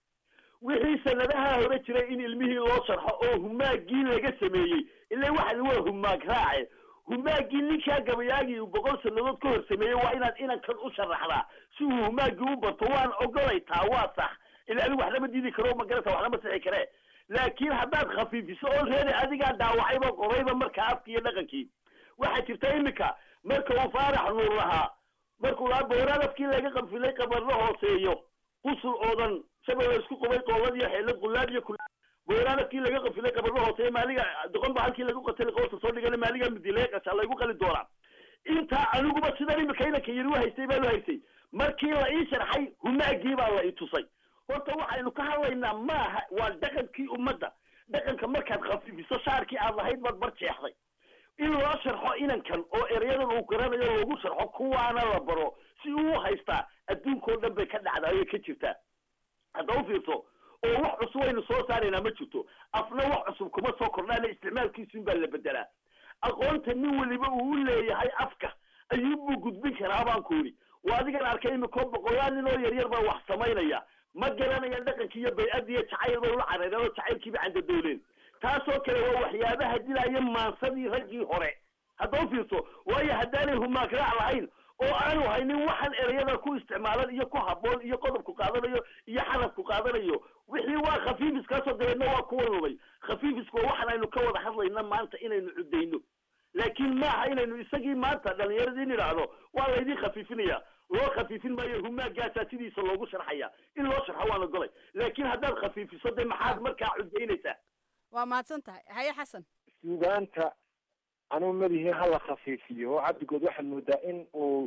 S7: wixii sanadaha hore jiray in ilmihii loo sharxo oo humaagii laga sameeyey ilaa waxa waa humaag raace. humaagii ninkaa gabayaagii 100 sanadood ka hor sameeyey waa inaad inankan u sharaxdaa si uu humaagii u barto. waan ogolay taa, waa sax. ilaa anigu wax lama diidi karo, ma garata wax lama sixi karee. laakiin haddaad khafiifiso oo reeri adigaa dhaawacayba qorayba markaa afkii iyo dhaqankii. waxaa jirta iminka marka uu faarax nuur lahaa markuu lahaa bowraad afkii laga qanfilay qabarro hooseeyo qusul oodan shabeelle isku qubay qoolad iyo xeelad qulaad iyo bowraad afkii laga qanfilay qabarro hooseeyo maaliga doqon ba halkii lagu qatalay qoorta soo dhigana maaliga midilay qasha lagu qali doonaa. intaa aniguba sidan iminka inanka yiri u haystay baa loo haystay. markii la ii sharxay humaagii baa la ii tusay. horta waxaynu ka hadlaynaa maaha waa dhaqankii ummadda. dhaqanka markaad khafiifiso shaarkii aad lahayd baad bar jeexday. in loo sharxo inankan oo erayadan uu garanayo loogu sharxo kuwaana la baro si uu haystaa adduunkao dhan bay ka dhacdaayo ka jirtaa. hadda u fiirso oo wax cusub aynu soo saaraynaa ma jirto. afna wax cusub kuma soo kordhaana isticmaalkiisun baa la bedelaa. aqoonta nin weliba uu u leeyahay afka ayuubuu gudbin karaa baan ku yidhi. waa adigan arkay imikoo 100 nin oo yaryar baa wax samaynaya ma garanayaan dhaqankii iyo bay'adii iyo jacayl bay ula carareen oo jacaylkiiba candadooleen. taasoo kale waa waxyaabaha dilaya maansadii raggii hore. hadda u fiirso waayo haddaanay humaag raac lahayn oo aanu haynin waxaan erayada ku isticmaalan iyo ku habboon iyo qodobku qaadanayo iyo xarafku qaadanayo wixii waa khafiifiskaasoo dabeedna waa kuwa lumay. khafiifisku waa waxaan aynu ka wada hadlayna maanta inaynu cudayno. laakiin maaha inaynu isagii maanta dhalinyaradii in idhaahdo waa laydin khafiifinaya. loo khafiifin maayo, humaagaasaa sidiisa loogu sharxaya. in loo sharxo waan ogolay, laakiin haddaad khafiifiso dee maxaad markaa cudaynaysaa?
S6: waa mahadsan tahay. haye xasan.
S9: suugaanta anuu madihi hala khafiifiyo oo cabdigood waxaad moodaa in uu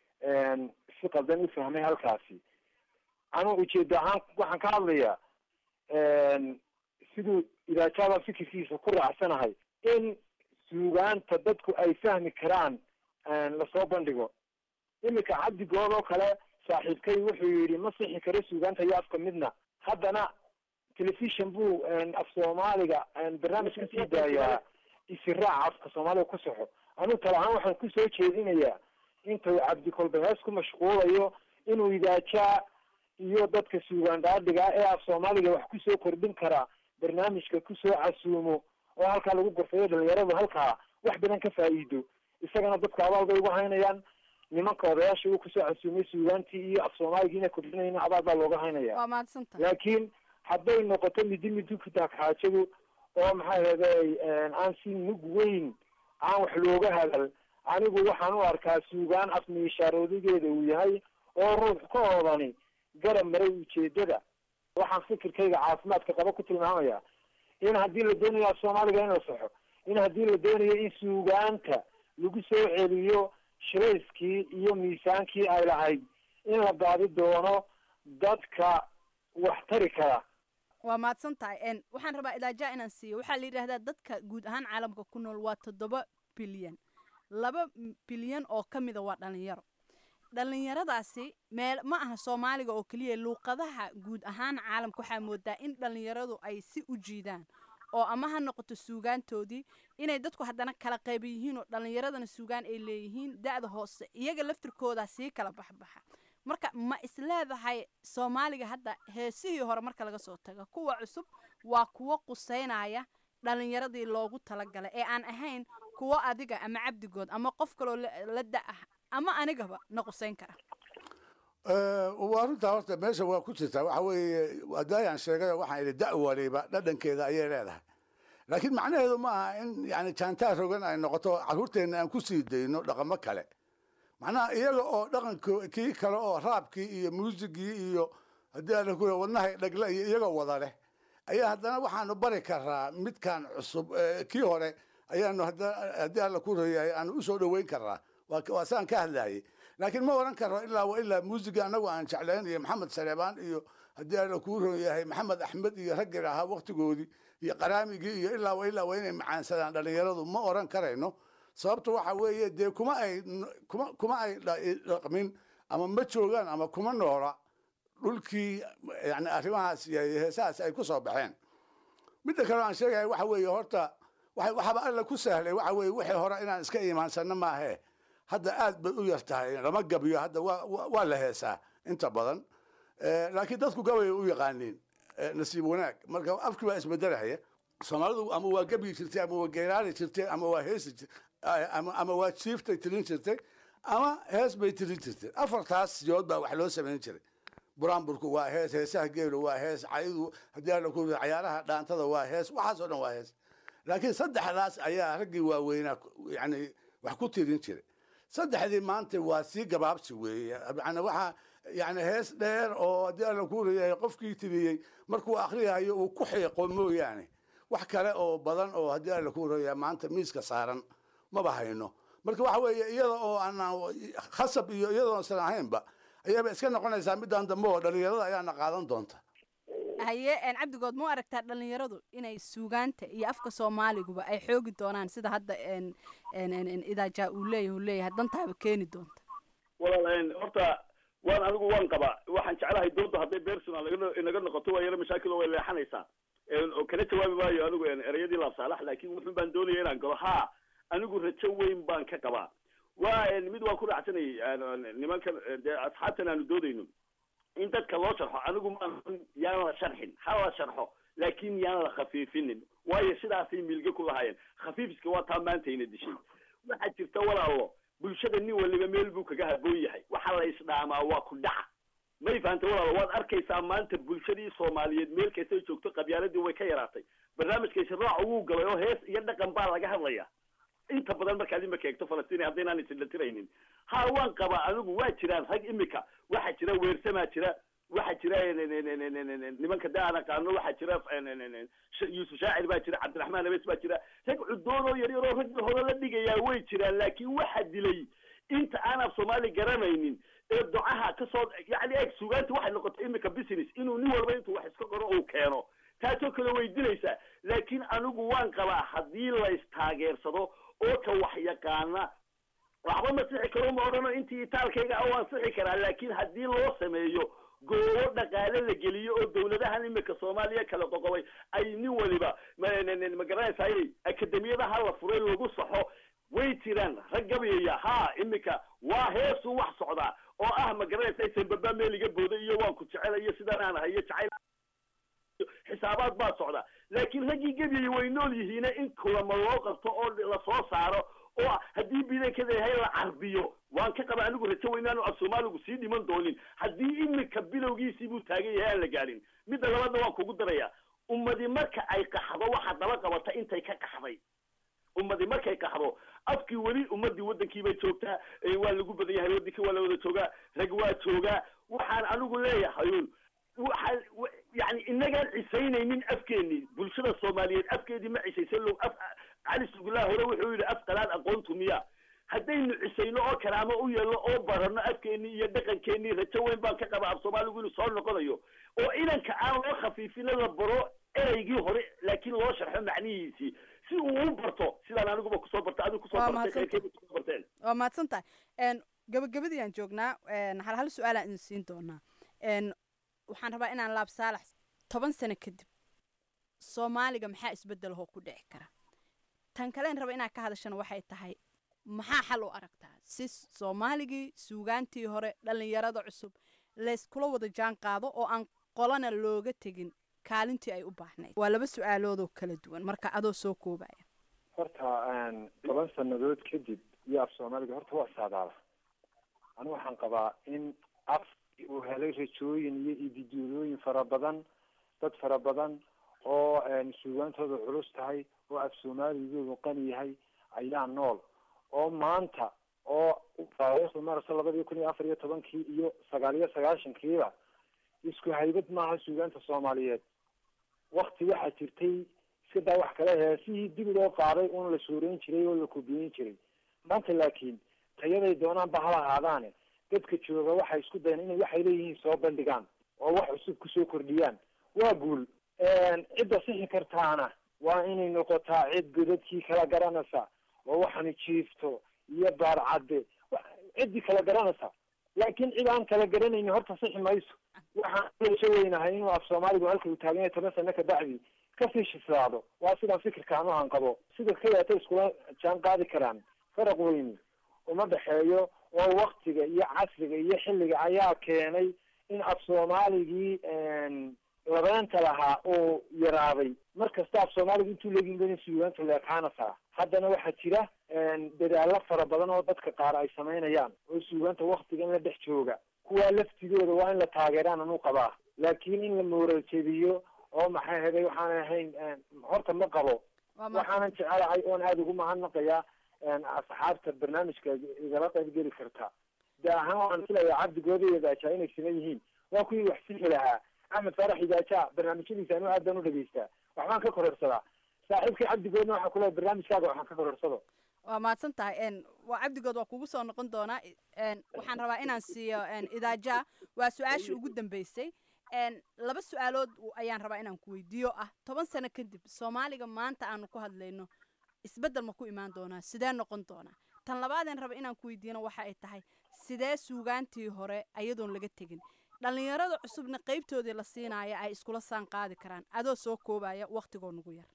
S9: si qaldan u fahmay halkaasi. anuu ujeeda ahaan waxaan ka hadlayaa siduu idaajaada fikirkiisa ku raacsanahay in suugaanta dadku ay fahmi karaan lasoo bandhigo. iminka cabdigood oo kale saaxiibkay wuxuu yidhi ma sixi karo suugaanta iyo afka midna. haddana telefishon buu af soomaaliga barnaamij ka sii daayaa isiraaca afka soomaaliga ku saxo. anuu tala ahaan waxaan kusoo jeedinayaa intuu cabdikolba hees ku mashquulayo inuu idaajaa iyo dadka suugaan dhaadhiga ee af soomaaliga wax kusoo kordhin karaa barnaamijka kusoo casuumo oo halkaa lagu gorfayo dhalinyaradu halkaa wax badan ka faa'iido. isagana dadka abaal bay ugu haynayaan. nimanka odayaasha uu kusoo casuumay suugaantii iyo af soomaaligii inay kordhinayna abaal baa looga haynaya.
S6: waa mahadsantahay.
S9: laakiin hadday noqoto midi kutaag xaajadu oo maxaa yeelay aan si mug weyn aan wax looga hadal, anigu waxaan u arkaa suugaan afmiishaaroodigeeda uu yahay oo ruux ka oodani garab maray ujeedada. waxaan fikirkayga caafimaadka qaba ku tilmaamaya in haddii la doonayo af soomaaliga in la saxo, in haddii la doonayo in suugaanta lagu soo celiyo shirayskii iyo miisaankii ay lahayd, in la baadi doono dadka wax tari kara.
S6: waa mahadsan tahay. waxaan rabaa idaaja inaan siiyo. waxaa la yidhaahdaa dadka guud ahaan caalamka ku nool waa 7 bilyan. 2 bilyan oo ka mida waa dhalinyaro. dhalinyaradaasi meel ma aha soomaaliga oo keliya, luuqadaha guud ahaan caalamka waxaa moodaa in dhalinyaradu ay si u jiidaan oo ama ha noqoto suugaantoodii inay dadku haddana kala qayb yihiin oo dhalinyaradana suugaan ay leeyihiin da'da hoose iyaga laftirkooda sii kala baxbaxa. marka ma isleedahay soomaaliga hadda heesihii hore marka laga soo tago kuwa cusub waa kuwo quseynaya dhalinyaradii loogu talagalay ee aan ahayn kuwo adiga ama cabdigood ama qof kaloo la da-ah ama anigaba na quseyn kara?
S8: waa runtaa horta meesha waa ku jirtaa. waxa weeye adaayaan sheegay waxaan idhi da' waliba dhadhankeeda ayay leedahay. laakiin macnaheedu ma aha in yani jaantaa rogan ay noqoto carruurteenna aan ku sii dayno dhaqamo kale. macnaha iyaga oo dhaqanko kii kale oo raabkii iyo muusigii iyo haddii aan ku wadnahay dhagle iyo iyaga wada leh ayaa haddana waxaanu bari karaa midkan cusub kii hore ayaanu haddii alla ku royahay aanu usoo dhoweyn karaa waa saan ka hadlayay laakiin ma oran karo ilaa muusiga anagu aan jeclayn iyo maxamed saleebaan iyo haddii alla kuu ron yahay maxamed axmed iyo raggii ahaa waktigoodii iyo qaraamigii iyo ilaa waa inay macaansadaan dhalinyaradu ma oran karayno sababtu waxa weeye dee kuma ay dhaqmin ama ma joogaan ama kuma noola dhulkii yani arrimahaas iyo heesahaas ay ku soo baxeen midda kale aan sheegaya waxa weeye horta waxaaba alla ku sahlay waxa weeye wixii hore inaan iska iimaansano maahe hadda aad bay u yar tahay lama gabiyo hadda waa la heesaa inta badan laakiin dadku gabay u yaqaaniin nasiib wanaag marka afkii baa isbedelaya soomaalidu ama waa gabi jirtay ama waa geeraari jirtay ama waa heesi ama waa jiiftay tirin jirtay ama hees bay tirin jirtay afartaas siyood baa wax loo samayn jiray buraanburku waa hees heesaha geelu waa hees caydu haddii alla ku cayaaraha dhaantada waa hees waxaasoo dhan waa hees laakiin saddexdaas ayaa raggii waaweynaa yani wax ku tirin jiray saddexdii maanta waa sii gabaabsi weeye yani waxaa yani hees dheer oo haddii alla ku leeyahay qofkii tiriyey markuu akriyayo uu ku xiiqo mooyaane wax kale oo badan oo haddii alla ku leeyahay maanta miiska saaran maba hayno marka waxa weeye iyada oo aanaan khasab iyo iyadoosan ahaynba ayaaba iska noqonaysaa midaan dambe oo dhalinyarada ayaana qaadan doonta
S6: haye cabdigood ma aragtaa dhalinyaradu inay suugaanta iyo afka soomaaliguba ay xoogi doonaan sida hadda idaaja uu leeyahay dantaaba keeni doonta
S7: walaal horta waan qabaa waxaan jeclahay dooda hadday personal inaga noqoto waa yaro mashaakil oo way leexanaysaa oo kala jawaabi maayo anigu ereyadii laabsaalax laakiin wuxun baan doonaya inaan galo ha anigu rajo weyn baan ka qabaa mid waan ku raacsanay nimankan dee asxaabtan aanu doodayno in dadka loo sharxo anigu yaan la sharxin ha la sharxo laakiin yaan la khafiifinin waayo sidaasay milge ku lahaayeen khafiifiska waa taa maantayna dishay waxaa jirta walaalo bulshada nin waliba meel buu kaga haboon yahay waxa la isdhaamaa waa ku dhaca may fahanta walaalo waad arkaysaa maanta bulshadii soomaaliyeed meel kastay joogto qabyaaladii way ka yaraatay barnaamijka israac wuu galay oo hees iyo dhaqan baa laga hadlaya inta badan markaad imika eegto falastiin haddaynaan isla tiraynin ha waan qabaa anigu waa jiraan rag imika waxaa jira weersamaa jira waxaa jira nimanka da aan aqaano waxaa jira yuusuf shaacir baa jira cabdiraxmaan abees baa jira rag cudoon oo yaryar oo rag hore la dhigayaa way jiraan laakiin waxaa dilay inta aan af soomaali garanaynin ee ducaha kasoo yani eeg sugaanta waxay noqotay imika business inuu nin walba intuu wax iska qoro uu keeno taasoo kale way dilaysaa laakiin anigu waan qabaa haddii la istaageersado oo ka wax yaqaana waxba ma sixi karo ma odhano intii itaalkayga waan sixi karaa laakiin haddii loo sameeyo goobo dhaqaale la geliyo oo dawladahan imika soomaaliya kala qoqobay ay nin waliba ma garanaysaa akademiyadaha la furay lagu saxo way jiraan rag gabayaya ha imika waa heesuu wax socdaa oo ah ma garanaysaa sanbaba meel iga booday iyo waan ku jecelayo sidaan aan hayo jacayl xisaabaad baa socda laakiin raggii gebyay way nool yihiina in kulama loo qabto oo lasoo saaro oo haddii bidankada yahay la carbiyo waan ka qaba anigu rajo weynaanu af soomaaligu sii dhiman doonin haddii imika bilowgiisii buu taagan yahay aan la gaadhin midda labaadna waan kugu darayaa ummadi marka ay qaxdo waxa daba qabata intay ka qaxday ummadi markay qaxdo afkii weli ummadii wadankii bay joogtaa waa lagu badan yahay wadankii waa la wada joogaa rag waa joogaa waxaan anigu leeyahayun waxaan yani inagaan cisaynaynin afkeenii bulshada soomaaliyeed afkeedii ma cisaysan lo cali sugullah hore wuxuu yidhi af qalaad aqoontu miya haddaynu cisayno oo karaamo u yeelno oo barano afkeenii iyo dhaqankeenii rajo weyn baan ka qaba af soomaaligu inuu soo noqonayo oo inanka aan loo khafiifino la baro ereygii hore laakiin loo sharxo macnihiisii si uu u barto sidaan aniguba kusoo barta adigu kusoo bartay qayrkeeda kusoo barteen
S6: waa mahadsan tahay gabagabadii aan joognaa hal su-aalaan idin siin doonaa waxaan rabaa inaan laab saalax 10 sano kadib soomaaliga maxaa isbedel hoo ku dhici kara tan kale raba inaan ka hadashana waxay tahay maxaa xal u aragtaa si soomaaligii suugaantii hore dhalinyarada cusub layskula wada jaan qaado oo aan qolana looga tegin kaalintii ay u baahnayd waa laba su-aalood oo kala duwan marka adoo soo koobaya
S9: horta 10 sanadood kadib iyo af soomaaliga horta waa saadaala anigu waxaan qabaa in af uu helay rajooyin iyo ididuulooyin fara badan dad fara badan oo suugaantooda culus tahay oo af soomaaligoodu qani yahay ayaa nool oo maanta oo taariikhdu marasa 2014 iyo 1990kiiba isku haybad maaha suugaanta Soomaaliyeed waqti waxa jirtay iska daa wax kale heesihii dib loo qaaday oo la suureyn jiray oo la kubiyin jiray maanta laakiin tayaday doonaan ba hala ahaadaane dadka jooga waxay isku dayeen inay waxay leeyihiin soo bandhigaan oo wax cusub ku soo kordhiyaan waa guul cidda sixi kartaana waa inay noqotaa cid godadkii kala garanaysa oo waxani jiifto iyo baarcadde ciddii kala garanaysa laakiin cid aan kala garanaynin horta sixi mayso waxaan leeshaweynahay inuu af Soomaaligu halka uu taagan yahay 10 sano ka bacdi kasii shislaado waa sida fikirka aan qabo sida kaleeto iskula jaan qaadi karaan faraq weyn uma dhaxeeyo oo waqtiga iyo casriga iyo xilliga ayaa keenay in af Soomaaligii labaanta lahaa oo yaraaday markasta af Soomaaliga intuu leeyahay suugaanta leexanaysa haddana waxaa jira dadaalo fara badan oo dadka qaar ay sameynayaan oo suugaanta waqtigan la dhex jooga kuwa laftigooda waa in la taageeraan anu qabaa laakiin in la moral jebiyo oo maxay haday waxaan ahayn horta ma qabo waxaan jecelahay oon aad ugu mahadnaqayaa asxaabta barnaamijka igala qayb geli karta daahan waan filayaa cabdigooda iyo daaja inay siman yihiin waa kuwii wax sixi lahaa Ahmed Farax Idaaja barnaamijyadiisa anu aad baan u dhageystaa waxbaan ka kororsadaa saaxiibkii cabdigoodna waxaa kula barnaamijkaaga waxaan ka kororsado
S6: waa mahadsan tahay waa cabdigood waa kugu soo noqon doonaa waxaan rabaa inaan siiyo Idaaja waa su-aashii ugu dambeysay laba su-aalood ayaan rabaa inaan ku weydiiyo ah 10 sano kadib Soomaaliga maanta aanu ku hadlayno isbedel ma ku imaan doonaa sidee noqon doonaa tan labaadeen raba inaan ku weydiino waxa ay tahay sidee suugaantii hore ayadoon laga tegin dhalinyarada cusubna qaybtoodii la siinaya ay iskula saan qaadi karaan adoo soo koobaya waqtigoo nugu yar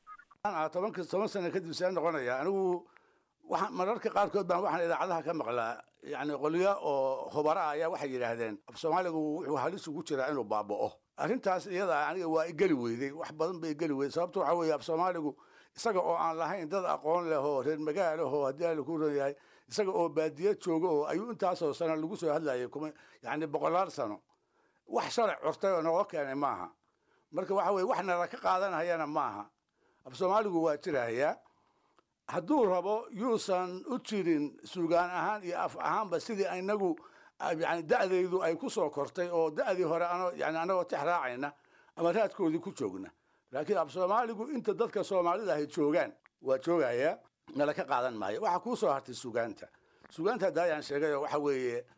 S8: aan 10 sano kadib soo noqonaya anigu waxaan mararka qaarkood baan waxaan idaacadaha ka maqlaa yani qoliya oo khubara ayaa waxay yiraahdeen af Soomaaligu wuxuu halis ugu jiraa inuu baaba'o arrintaas iyada aniga waa igali weeyday wax badan bay igali weeyday sababtoo waxa weeye af Soomaaligu isaga oo aan lahayn dad aqoon leh oo reer magaalo oo hadii la ku rooyahay isaga oo baadiye joogo oo ayuu intaas oo sano lagu soo hadlayay kuma yani boqolaal sano wax sharci curtay oo noo keenay maaha marka waxa weeye wax nala ka qaadanayana maaha af Soomaaligu waa jiraya hadduu rabo yuusan u jirin suugaan ahaan iyo af ahaanba sidii aynagu yani da'daydu ay ku soo kortay oo da'dii hore yani anagoo tixraacayna ama raadkoodii ku joogna laakiin af Soomaaligu inta dadka Soomaalida ay joogaan waa joogaya nala ka qaadan maayo waxa ku soo hartay suugaanta daayaan sheegay waxa weeye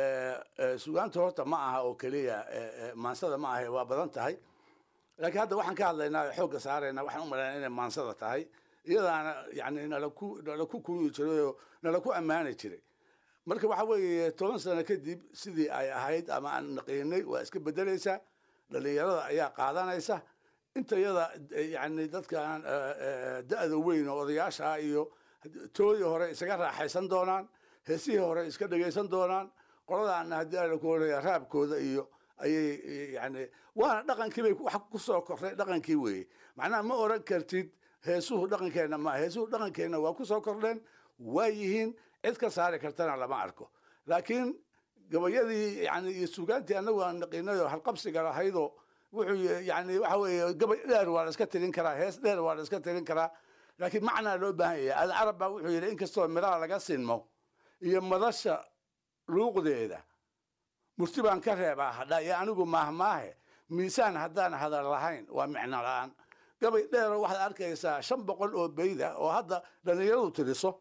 S8: suugaanta horta ma aha oo kaliya maansada ma aha waa badan tahay laakiin hadda waxaan ka hadlaynaa xoogga saarayna waxaan u maleynaa inay maansada tahay iyadaana yani nala ku kuuyi jiray oo nala ku ammaani jiray marka waxa weeye 10 sano kadib sidii ay ahayd ama aan naqiinay waa iska bedelaysaa dhalinyarada ayaa qaadanaysa inta iyada yani dadka da'da weyn oo odayaasha iyo toodii hore isaga raaxaysan doonaan heesihii hore iska dhagaysan doonaan qoladaana haddii la kooraya raabkooda iyo ayay yani waana dhaqankii bay wax ku soo kortay dhaqankii weeye macnaha ma oran kartid heesuhu dhaqankeena ma heesuhu dhaqankeena waa ku soo kordheen waa yihiin cid ka saari kartana lama arko laakiin gabayadii yani iyo suugaantii annagu aan naqiinay oo halqabsiga lahaydoo wuxuu yani waxa weeye gabay dheer waa la iska tirin karaa hees dheer waa la iska tirin karaa laakiin macnaa loo baahan yahay alcarab baa wuxuu yidhi inkastoo midhaha laga sinmo iyo madasha luuqdeeda murti baan ka reebaa hadha iyo anigu maahmaahe miisaan haddaan hadal lahayn waa micno la-aan gabay dheero waxaad arkaysaa 500 oo bayda oo hadda dhalinyaradu tiriso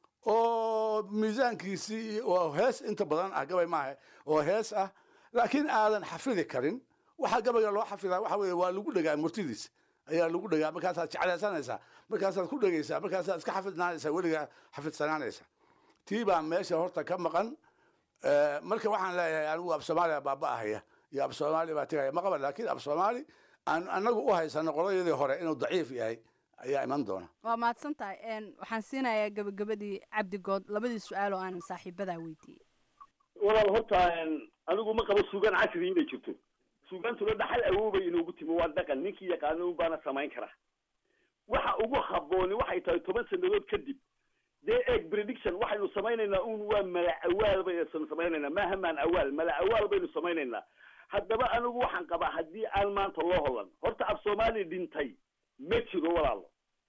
S8: oo miisaankiisii oo hees inta badan ah gabay maahe oo hees ah laakiin aadan xafidi karin waxa gabayga loo xafidaa waxa weeye waa lagu dhagaa murtidiisa ayaa lagu dhagaa markaasaad jeclaysanaysaa markaasaad ku dhagaysaa markaasaad iska xafidnaanaysaa weligaa xafidsanaanaysa tii baa meesha horta ka maqan marka waxaan leeyahay anigu af Soomaaliya baaba'ahaya iyo af Soomaali baa tagaya ma qaban laakiin af Soomaali aan anagu u haysano qoladii hore inuu daciif yahay ayaa iman doona
S6: waa mahadsan tahay waxaan siinayaa gabagabadii cabdigood labadii su-aal oo aan saaxiibadaa weydiiyey
S7: walaal horta anigu ma qabo suugaan casri inay jirto suugaantuna dhaxal awoobay inuu timo waa dhaqan ninkii yaqaano baana samayn kara waxa ugu habbooni waxay tahay 10 sanadood kadib dee egg prediction waxaynu samaynaynaa waa mala awaal baynu samaynaynaa ma hamaan awaal mala awaal baynu samaynaynaa haddaba anigu waxaan qabaa haddii aan maanta loo holan horta af Soomaali dhintay ma jiro walaalo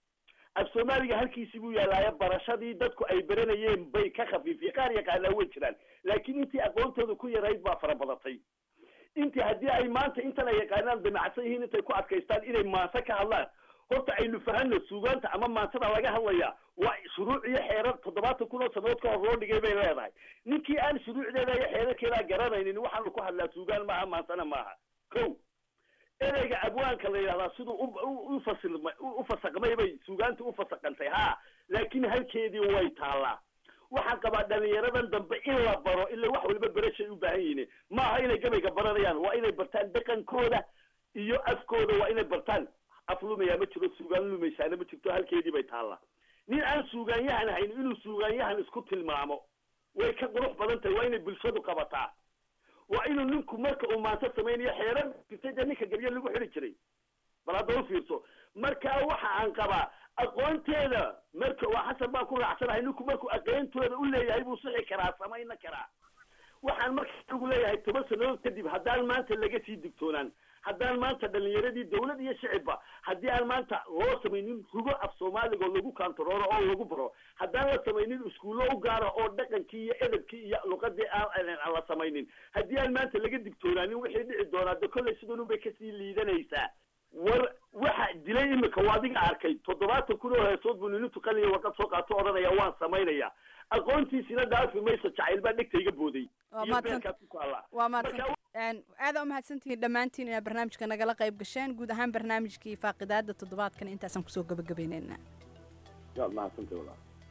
S7: af soomaaliga halkiisii buu yaallaayo barashadii dadku ay baranayeen bay ka khafiifiyeen qaar yaqaanaa way jiraan laakiin intii aqoontooda ku yarayd baa fara badatay intii haddii ay maanta intan ay yaqaanaan damacsan yihiin intay ku adkaystaan inay maanse ka hadlaan horta aynu fahanno suugaanta ama maansada laga hadlaya waa shuruuc iyo xeerar 70 kun oo sanadood ka hor loo dhigay bay leedahay ninkii aan shuruucdeeda iyo xeerarkeeda garanaynin waxaanu ku hadlaa suugaan maaha maansana maaha kow ereyga abwaanka la yidhahdaa siduu u fasaqmay bay suugaanta u fasaqantay ha laakiin halkeedii way taallaa waxaan qabaa dhalinyaradan dambe in la baro ilaa wax waliba barashay u baahan yihiin maaha inay gabayga baranayaan waa inay bartaan dhaqankooda iyo afkooda waa inay bartaan af lumaya ma jiro suugaan lumaysaana ma jirto halkeedii bay taallaa nin aan suugaanyahan ahayn inuu suugaanyahan isku tilmaamo way ka qurux badan tahay waa inay bulshadu qabataa waa inuu ninku marka uu maanta samaynayo xeerar jirtay ninka gabyo lagu xiri jiray bal hadda u fiirso marka waxa aan qabaa aqoonteeda marka waa xasan baan ku raacsanahay ninku markuu aqoontooda u leeyahay buu sixi karaa samayna karaa waxaan marka ugu leeyahay 10 sanadood kadib haddaan maanta laga sii digtoonaan haddaan maanta dhalinyaradii dawlad iyo shicibba haddii aan maanta loo samaynin rugo af soomaaliga oo lagu kantarooro oo lagu baro haddaan la samaynin iskuulo u gaara oo dhaqankii iyo edabkii iyo luqadii aan la samaynin haddii aan maanta laga digtoonaanin wixii dhici doonaa de kolley sidan unbay kasii liidanaysaa war waxa dilay imika waa adiga arkay 70 kun oo heesood buu ninintu qaliya warqad soo qaato odhanaya waan samaynaya aqoontiisina dhaafi mayso jacayl baa dhegtayga booday
S6: waa mahadsan aada u mahadsantihiin dhammaantiin inaad barnaamijka nagala qayb gasheen guud ahaan barnaamijkii faaqidaada toddobaadkan intaasaan kusoo gabagabaynaynaa
S7: waad mahadsantahay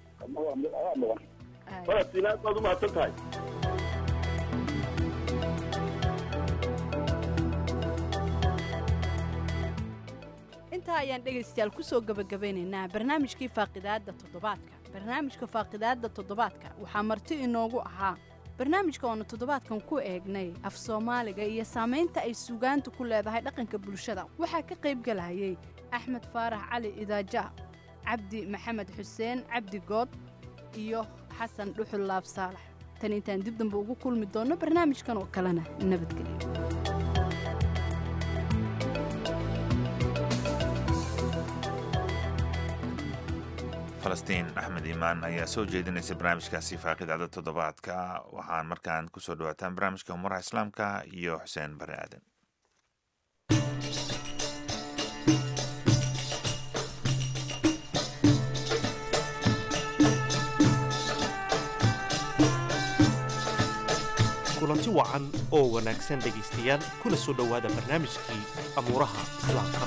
S7: walaal waad u mahadsan tahay
S6: intaa ayaan dhegaystayaal kusoo gabagabaynaynaa barnaamijkii faaqidaada toddobaadka barnaamijka faaqidaada toddobaadka waxaa marti inoogu ahaa barnaamijka oonu toddobaadkan ku eegnay af soomaaliga iyo saamaynta ay suugaantu ku leedahay dhaqanka bulshada waxaa ka qayb galayay axmed faarax cali idaaja cabdi maxamed xuseen cabdi good iyo xasan dhuxul laab saalax tan intaan dib dambe ugu kulmi doonno barnaamijkan oo kalena nabadgelyo
S1: falastiin axmed iimaan ayaa soo jeedinaysa barnaamijkaasi faaqidacda toddobaadka waxaan markaan kusoo dhawaataan barnaamijka umaraha islaamka iyo xuseen bare aadan
S10: kulanti wacan oo wanaagsan dhegaystayaal kuna soo dhowaada barnaamijkii amuuraha islaamka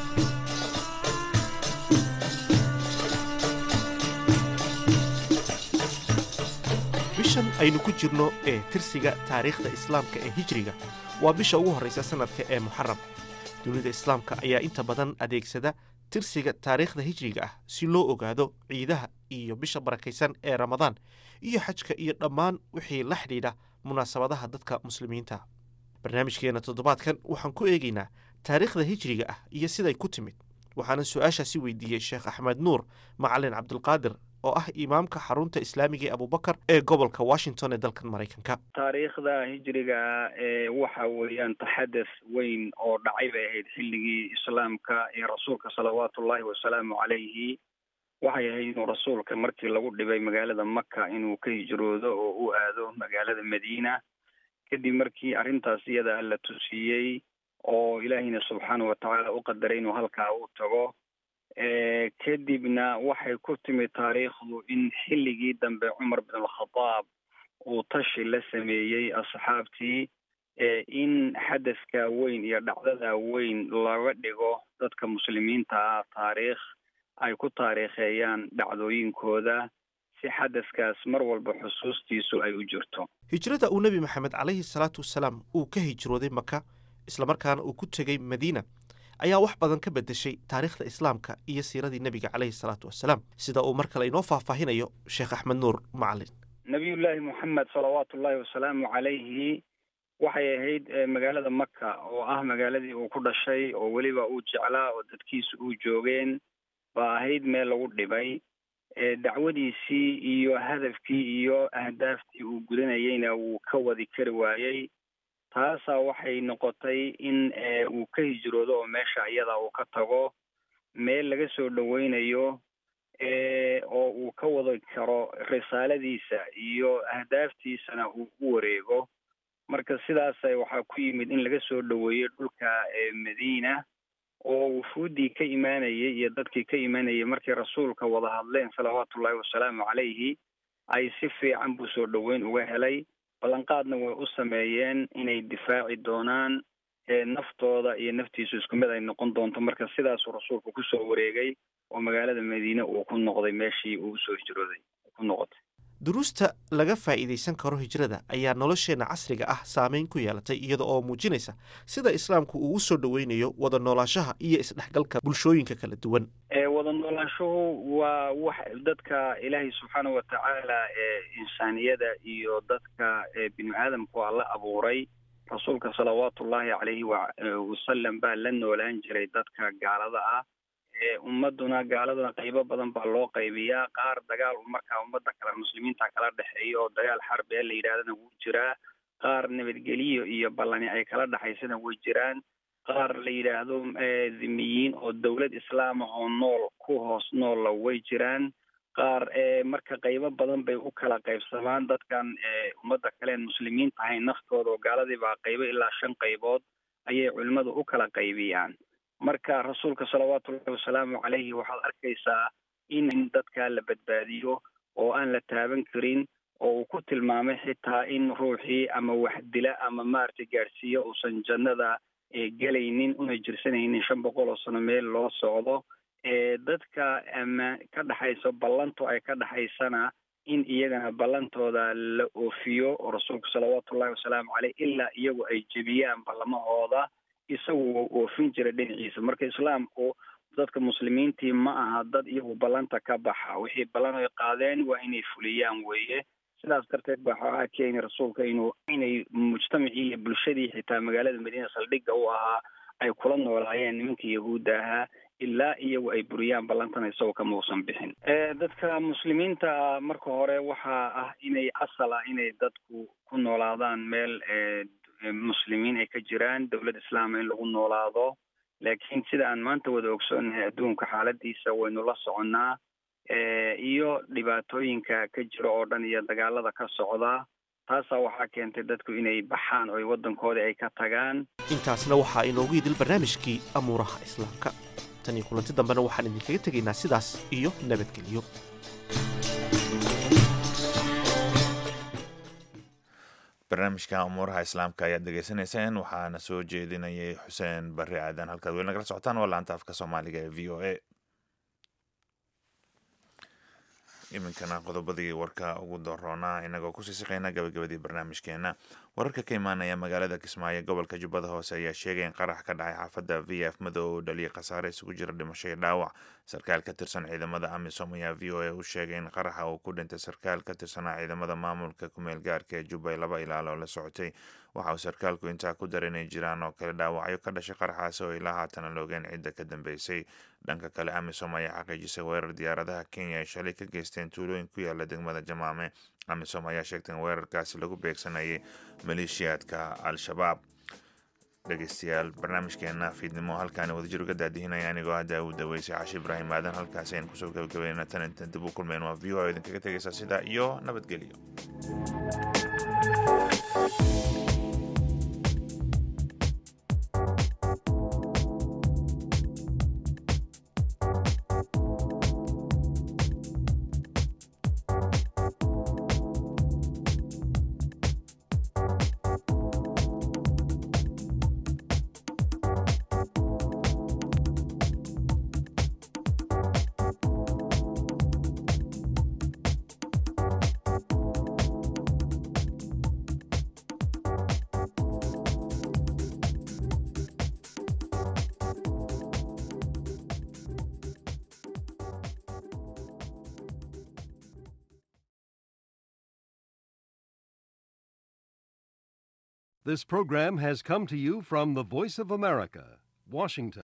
S10: bishan aynu ku jirno ee tirsiga taariikhda islaamka ee hijriga waa bisha ugu horraysa sannadka ee muxaram dunida islaamka ayaa inta badan adeegsada tirsiga taariikhda hijriga ah si loo ogaado ciidaha iyo bisha barakaysan ee ramadaan iyo xajka iyo dhammaan wixii la xidhiidha munaasabadaha dadka muslimiinta barnaamijkeenna toddobaadkan waxaan ku eegaynaa taariikhda hijriga ah iyo siday ku timid waxaana su-aashaasi weydiiyey sheekh axmed nuur macalin cabdulqaadir oo ah imaamka xarunta islaamiga ee abubakar ee gobolka washington ee dalkan maraykanka
S11: taariikhda hijriga waxa weeyaan taxadus weyn oo dhacay bay ahayd xilligii islaamka ee rasuulka salawaatullaahi wasalaamu calayhi waxay ahayd inuu rasuulka markii lagu dhibay magaalada maka inuu ka hijroodo oo u aado magaalada madiina kadib markii arrintaas iyada la tusiyey oo ilaahayna subxaanahu watacaala u qadaray inuu halkaa u tago kadibna waxay ku timid taariikhdu in xilligii dambe cumar bin alkhadaab uu tashi la sameeyey asxaabtii in xadaska weyn iyo dhacdada weyn laga dhigo dadka muslimiinta ah taariikh ay ku taariikheeyaan dhacdooyinkooda si xadaskaas mar walba xusuustiisu ay u jirto
S10: hijrada uu nebi maxamed calayhi salaatu wasalaam uu ka hijrooday maka islamarkaana uu ku tegey madiina ayaa wax badan ka beddeshay taariikhda islaamka iyo siiradii nebiga calayhi salaatu wasalaam sida uu mar kale inoo faahfaahinayo sheekh axmed nuur macalin
S11: nebiyullaahi moxamed salawaatullaahi wasalaamu calayhi waxay ahayd magaalada maka oo ah magaaladii uu ku dhashay oo weliba uu jeclaa oo dadkiisa uu joogeen baa ahayd meel lagu dhibay dacwadiisii iyo hadafkii iyo ahdaaftii uu gudanayeyna wuu ka wadi kari waayey taasaa waxay noqotay in uu ka hijroodo oo meesha iyada uu ka tago meel laga soo dhoweynayo oo uu ka wadi karo risaaladiisa iyo ahdaaftiisana uu u wareego. marka sidaas waxaa ku yimid in laga soo dhaweeyo dhulka Madiina oo wufuudii ka imaanayay iyo dadkii ka imaanayay markii rasuulka wada hadleen salawaatullaahi wasalaamu calayhi ay si fiican buu soo dhaweyn uga helay. ballanqaadna way u sameeyeen inay difaaci doonaan naftooda iyo naftiisu isku mid ay noqon doonto. marka sidaasuu rasuulku ku soo wareegay oo magaalada Madiina uu ku noqday meeshii uu soo hijrooday ku noqotay.
S10: duruusta laga faa'iidaysan karo hijrada ayaa nolosheenna casriga ah saameyn ku yeelatay iyada oo muujinaysa sida islaamku uu u soo dhoweynayo wada noolaanshaha iyo isdhexgalka bulshooyinka kala duwan.
S11: wada noolaanshuhu waa wax dadka ilaahay subxaana watacaala insaaniyada iyo dadka bini aadamku alla abuuray. rasuulka salawaatullaahi calayhi wasalam baa la noolaan jiray dadka gaalada ah. ummaduna gaaladuna qaybo badan baa loo qaybiyaa. qaar dagaal markaa ummadda kale muslimiinta kala dhexeeya oo dagaal xarbi ee la yidhahdana wuu jiraa. qaar nabadgelyo iyo ballani ay kala dhexaysana way jiraan. qaar la yidhaahdo dhimiyiin oo dawlad islaama oo nool ku hoos noolla way jiraan. qaar marka qaybo badan bay u kala qaybsamaan dadkan ummadda kale muslimiin tahay naftooda oo gaaladii baa qaybo ilaa 5 qaybood ayay culimmadu u kala qaybiyaan. marka rasuulka salawaatullaahi wasalaamu calayhi waxaad arkaysaa in dadka la badbaadiyo oo aan la taaban karin oo uu ku tilmaamay xitaa in ruuxii ama wax dila ama maaragtay gaadhsiiyo uusan jannada gelaynin una jirsanaynin 500 sano meel loo socdo. dadka ama ka dhaxayso ballantu ay ka dhaxaysana in iyagana ballantooda la oofiyo oo rasuulku salawaatullaahi wasalaamu calayh ilaa iyagu ay jebiyaan ballamahooda isagu oofin jira dhinaciisa. marka islaamku dadka muslimiintii ma aha dad iyagu ballanta ka baxa. wixii ballan ay qaadeen waa inay fuliyaan weeye. sidaas darteed baa waxaa keenay rasuulka inay mujtamacii iyo bulshadii xitaa magaalada Madiina saldhigga u ahaa ay kula noolaayeen nimankii yahuudda ahaa ilaa iyagu ay buriyaan ballantana isagoo kama uusan bixin. dadka muslimiinta marka hore waxaa ah inay asal ah inay dadku ku noolaadaan meel muslimiin ay ka jiraan dawlad islaama in lagu noolaado. laakiin sida aan maanta wada ogsoonnahay adduunka xaaladiisa waynu la soconnaa iyo dhibaatooyinka ka jira oo dhan iyo dagaalada ka socda. taasaa waxaa keentay dadku inay baxaan oo waddankoodii ay ka tagaan.
S10: intaasna waxaa inoogu idil barnaamijkii amuuraha islaamka. tan iyo kulanti dambena waxaan idinkaga tegaynaa sidaas iyo nabadgelyo.
S1: barnaamijka umuuraha islaamka ayaad degeysanayseen. waxaana soo jeedinayay xuseen barre aadan. halkaad weli nagala socotaan waa laanta afka soomaaliga ee v o a. iminkana qodobadii warka ugu doroonaa inagoo kusii siqayna gabagabadii barnaamijkeena. wararka ka imaanaya magaalada Kismaayo gobolka Jubbada Hoose ayaa sheegay in qarax ka dhacay xaafadda VF Madow oo dhaliyay khasaare isugu jira dhimasho iyo dhaawac. sarkaal ka tirsan ciidamada AMISOM ayaa VOA u sheegay in qaraxa uu ku dhintay sarkaal ka tirsanaa ciidamada maamulka ku-meel gaarka ee Jubba 2 ilaalo la socotay. waxa uu sarkaalku intaa ku daray inay jiraan oo kale dhaawacyo ka dhashay qaraxaasi oo ilaa haatan la ogeyn cidda ka dambeysay. dhanka kale AMISOM ayaa xaqiijisay weerar diyaaradaha Kenya ay shalay ka geysteen tuulooyin ku yaala degmada Jamaame. AMISOM ayaa sheegtay in weerarkaasi lagu beegsanayay maleeshiyaadka Al-Shabaab. dhegeystayaal barnaamijkeena fiidnimo halkaani wadajir uga daadihinaya anigoo hadda uu daweysay Cashi Ibraahim Aadan. halkaasi aynu kusoo gabagabeynaa tan inta dib u kulmeen waa VOA oo idinkaga tegaysa sidaa iyo nabadgelyo.
S12: This program has come to you from the Voice of America, Washington.